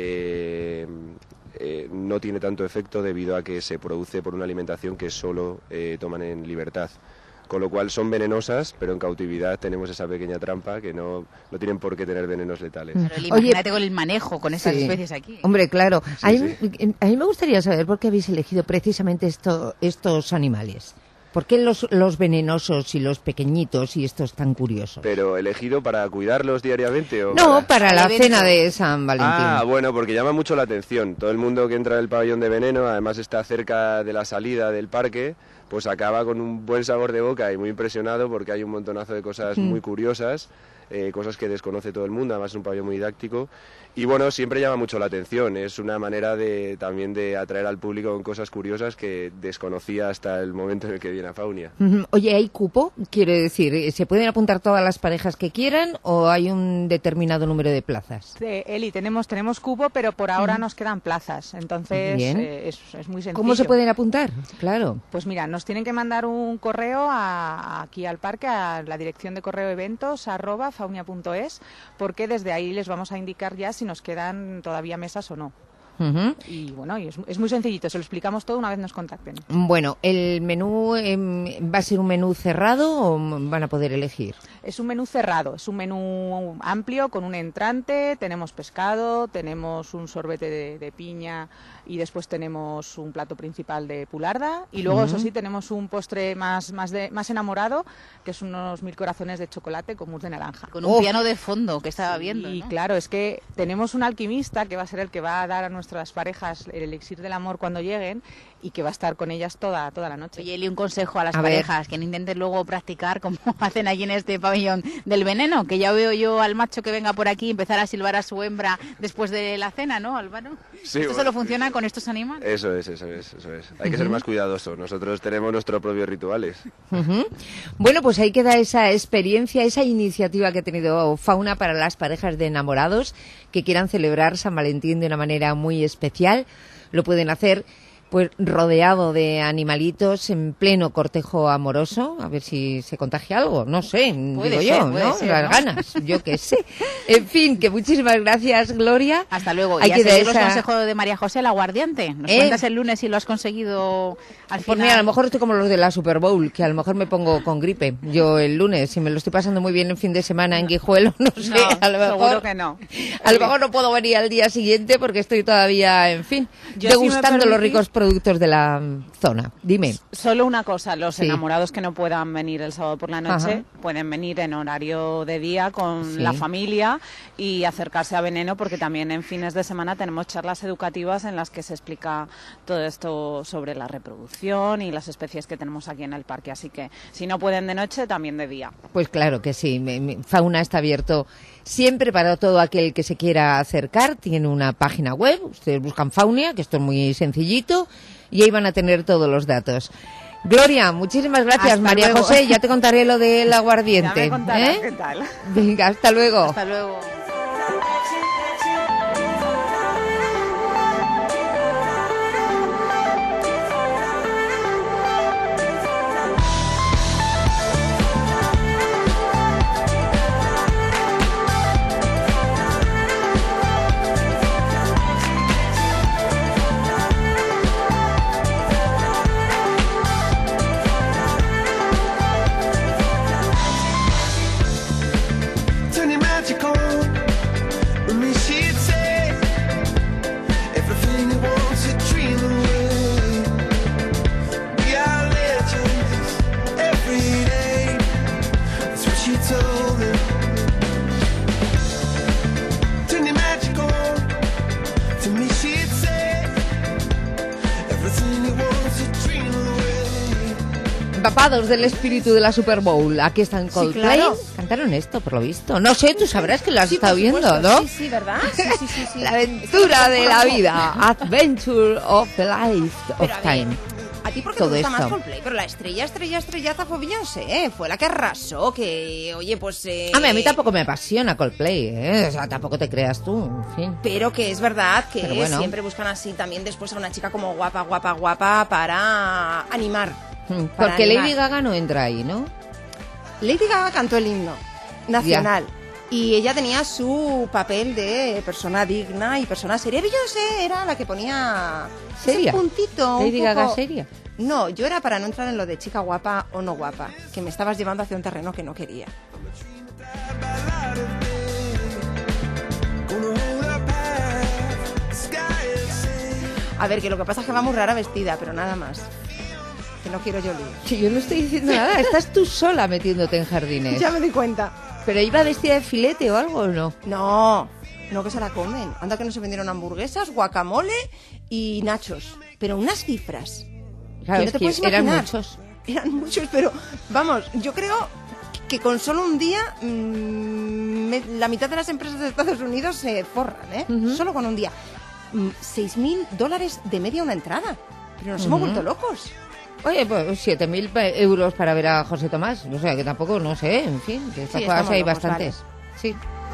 Eh, eh, no tiene tanto efecto debido a que se produce por una alimentación que solo eh, toman en libertad. Con lo cual son venenosas, pero en cautividad tenemos esa pequeña trampa que no, no tienen por qué tener venenos letales. Pero imagínate con el manejo con estas sí. especies aquí. Hombre, claro. Sí, a, sí. Mí, a mí me gustaría saber por qué habéis elegido precisamente esto, estos animales. ¿Por qué los, los venenosos y los pequeñitos y estos tan curiosos? ¿Pero elegido para cuidarlos diariamente? ¿O no, para, para la cena de San Valentín. Ah, bueno, porque llama mucho la atención. Todo el mundo que entra en el pabellón de veneno, además está cerca de la salida del parque, pues acaba con un buen sabor de boca y muy impresionado porque hay un montonazo de cosas mm. muy curiosas, eh, cosas que desconoce todo el mundo, además es un pabellón muy didáctico. Y bueno, siempre llama mucho la atención, es una manera de también de atraer al público con cosas curiosas que desconocía hasta el momento en el que viene a Faunia. Oye, ¿hay cupo? Quiero decir, ¿se pueden apuntar todas las parejas que quieran o hay un determinado número de plazas? Sí, Eli, tenemos, tenemos cupo, pero por ahora mm. nos quedan plazas, entonces eh, es, es muy sencillo. ¿Cómo se pueden apuntar? Claro. Pues mira, nos tienen que mandar un correo a, aquí al parque, a la dirección de correo eventos, arroba faunia punto es, porque desde ahí les vamos a indicar ya si nos quedan todavía mesas o no. Uh-huh. Y bueno, y es, es muy sencillito, se lo explicamos todo una vez nos contacten. Bueno, ¿el menú eh, va a ser un menú cerrado o van a poder elegir? Es un menú cerrado, es un menú amplio con un entrante, tenemos pescado, tenemos un sorbete de, de piña y después tenemos un plato principal de pularda y luego, uh-huh. eso sí, tenemos un postre más, más, de, más enamorado, que es unos mil corazones de chocolate con mousse de naranja. Con un oh. piano de fondo que estaba viendo, Y ¿no? claro, es que tenemos un alquimista que va a ser el que va a dar a nuestras parejas el elixir del amor cuando lleguen y que va a estar con ellas toda, toda la noche. Oye, Eli, un consejo a las A parejas, ver. que no intenten luego practicar como hacen allí en este pabellón del veneno, que ya veo yo al macho que venga por aquí empezar a silbar a su hembra después de la cena, ¿no, Álvaro? Sí, ¿Esto bueno. solo funciona con estos animales? Eso es, eso es, eso es. Hay que ser más cuidadosos. Nosotros tenemos nuestros propios rituales. Uh-huh. Bueno, pues ahí queda esa experiencia, esa iniciativa que ha tenido Fauna para las parejas de enamorados que quieran celebrar San Valentín de una manera muy especial. Lo pueden hacer pues rodeado de animalitos en pleno cortejo amoroso, a ver si se contagia algo, no sé, puede digo ser, yo, puede ¿no? ser, Las ¿no? ganas, yo qué sé. En fin, que muchísimas gracias, Gloria. Hasta luego. Hay y a que seguir dar los esa- consejos de María José, la guardiante. Nos ¿Eh? cuentas el lunes si lo has conseguido al Pues final. mira, a lo mejor estoy como los de la Super Bowl, que a lo mejor me pongo con gripe. Yo el lunes, si me lo estoy pasando muy bien el fin de semana en Guijuelo, no sé, No, a lo mejor... seguro que no. A lo mejor no puedo venir al día siguiente porque estoy todavía, en fin, Yo, si me degustando los permitís- ricos productos de la mm, zona. Dime. Solo una cosa, los Sí. enamorados que no puedan venir el sábado por la noche Ajá. pueden venir en horario de día con Sí. la familia y acercarse a Veneno, porque también en fines de semana tenemos charlas educativas en las que se explica todo esto sobre la reproducción y las especies que tenemos aquí en el parque. Así que si no pueden de noche, también de día. Pues claro que sí. Me- me- Fauna está abierto siempre para todo aquel que se quiera acercar. Tiene una página web. Ustedes buscan Faunia, que esto es muy sencillito, y ahí van a tener todos los datos. Gloria, muchísimas gracias. Hasta María luego. José, ya te contaré lo del aguardiente. Ya me contarás ¿eh? qué tal. Venga, hasta luego. Hasta luego. Turn your magic on. With me, she'd say everything you want to dream away. We are legends every day. That's what she told me. Turn your magic on. To me, she'd say everything you want to dream away. Empapados del espíritu de la Super Bowl. Aquí están Coldplay. claro. Cantaron esto, por lo visto. No sé, tú sabrás que lo has Sí, estado por viendo, supuesto. ¿no? Sí, sí, ¿verdad? Sí, sí, sí, sí. La aventura de la vida. Adventure of the life of Pero a ver, time. A ti porque Todo te gusta esto. más Coldplay, pero la estrella, estrella, estrellaza fue Beyoncé, ¿eh? Fue la que arrasó, que, oye, pues... Eh... A mí, a mí tampoco me apasiona Coldplay, ¿eh? O sea, tampoco te creas tú, en fin. Pero que es verdad que Pero bueno. siempre buscan así también después a una chica como guapa, guapa, guapa para animar. Mm, para Porque animar. Lady Gaga no entra ahí, ¿no? Lady Gaga cantó el himno nacional. Y ella tenía su papel de persona digna y persona seria. Beyoncé era la que ponía ¿Seria? ese puntito. un Lady Gaga poco- seria. No, yo era para no entrar en lo de chica guapa o no guapa, que me estabas llevando hacia un terreno que no quería. A ver, que lo que pasa es que va muy rara vestida, pero nada más. Que no quiero yo lío. Sí, yo no estoy diciendo nada. Estás tú sola metiéndote en jardines. Ya me di cuenta. ¿Pero iba vestida de filete o algo o no? No, no que se la comen. Anda que no se vendieron hamburguesas, guacamole y nachos. Pero unas cifras. Claro, que es no te que puedes eran imaginar. muchos. Eran muchos, pero vamos, yo creo que con solo un día mmm, me- la mitad de las empresas de Estados Unidos se forran, ¿eh? Ujú. Solo con un día. Mm, Seis mil dólares de media una entrada. Pero nos hemos Ujú. vuelto locos. Oye, pues siete mil euros para ver a José Tomás. O sea, que tampoco, no sé, en fin, que estas Sí, cosas estamos hay locos, bastantes. Sí.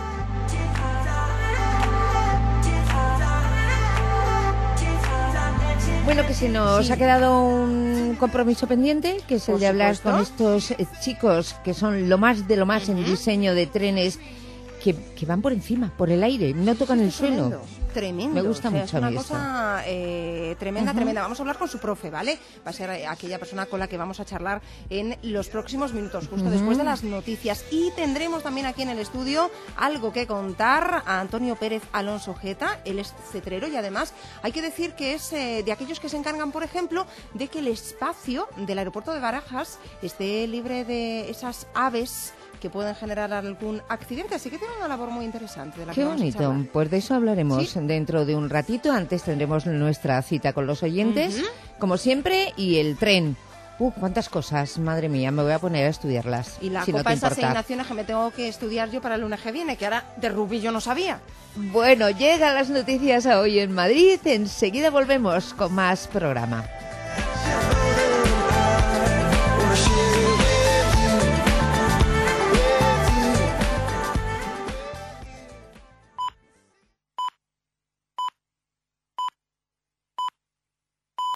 Bueno, que se nos Sí. ha quedado un compromiso pendiente, que es el Por de hablar supuesto. con estos eh, chicos que son lo más de lo más en diseño de trenes, que, que van por encima, por el aire, no tocan el Tremendo, suelo. Tremendo. Me gusta O sea, mucho es a una mí cosa eh, tremenda, Ujú. tremenda. Vamos a hablar con su profe, ¿vale? Va a ser eh, aquella persona con la que vamos a charlar en los próximos minutos, justo Ujú. después de las noticias. Y tendremos también aquí en el estudio algo que contar a Antonio Pérez Alonso Jeta. Él es cetrero y además hay que decir que es eh, de aquellos que se encargan, por ejemplo, de que el espacio del aeropuerto de Barajas esté libre de esas aves que pueden generar algún accidente, así que tiene una labor muy interesante de la Qué que vamos a bonito, charlar. pues de eso hablaremos ¿Sí? dentro de un ratito. Antes tendremos nuestra cita con los oyentes, Ujú. como siempre, y el tren. Uh, cuántas cosas, madre mía, me voy a poner a estudiarlas. Y la si no copa te esas importa. asignaciones que me tengo que estudiar yo para el lunes que viene, que ahora de rugby yo no sabía. Bueno, llegan las noticias a Hoy en Madrid, enseguida volvemos con más programa.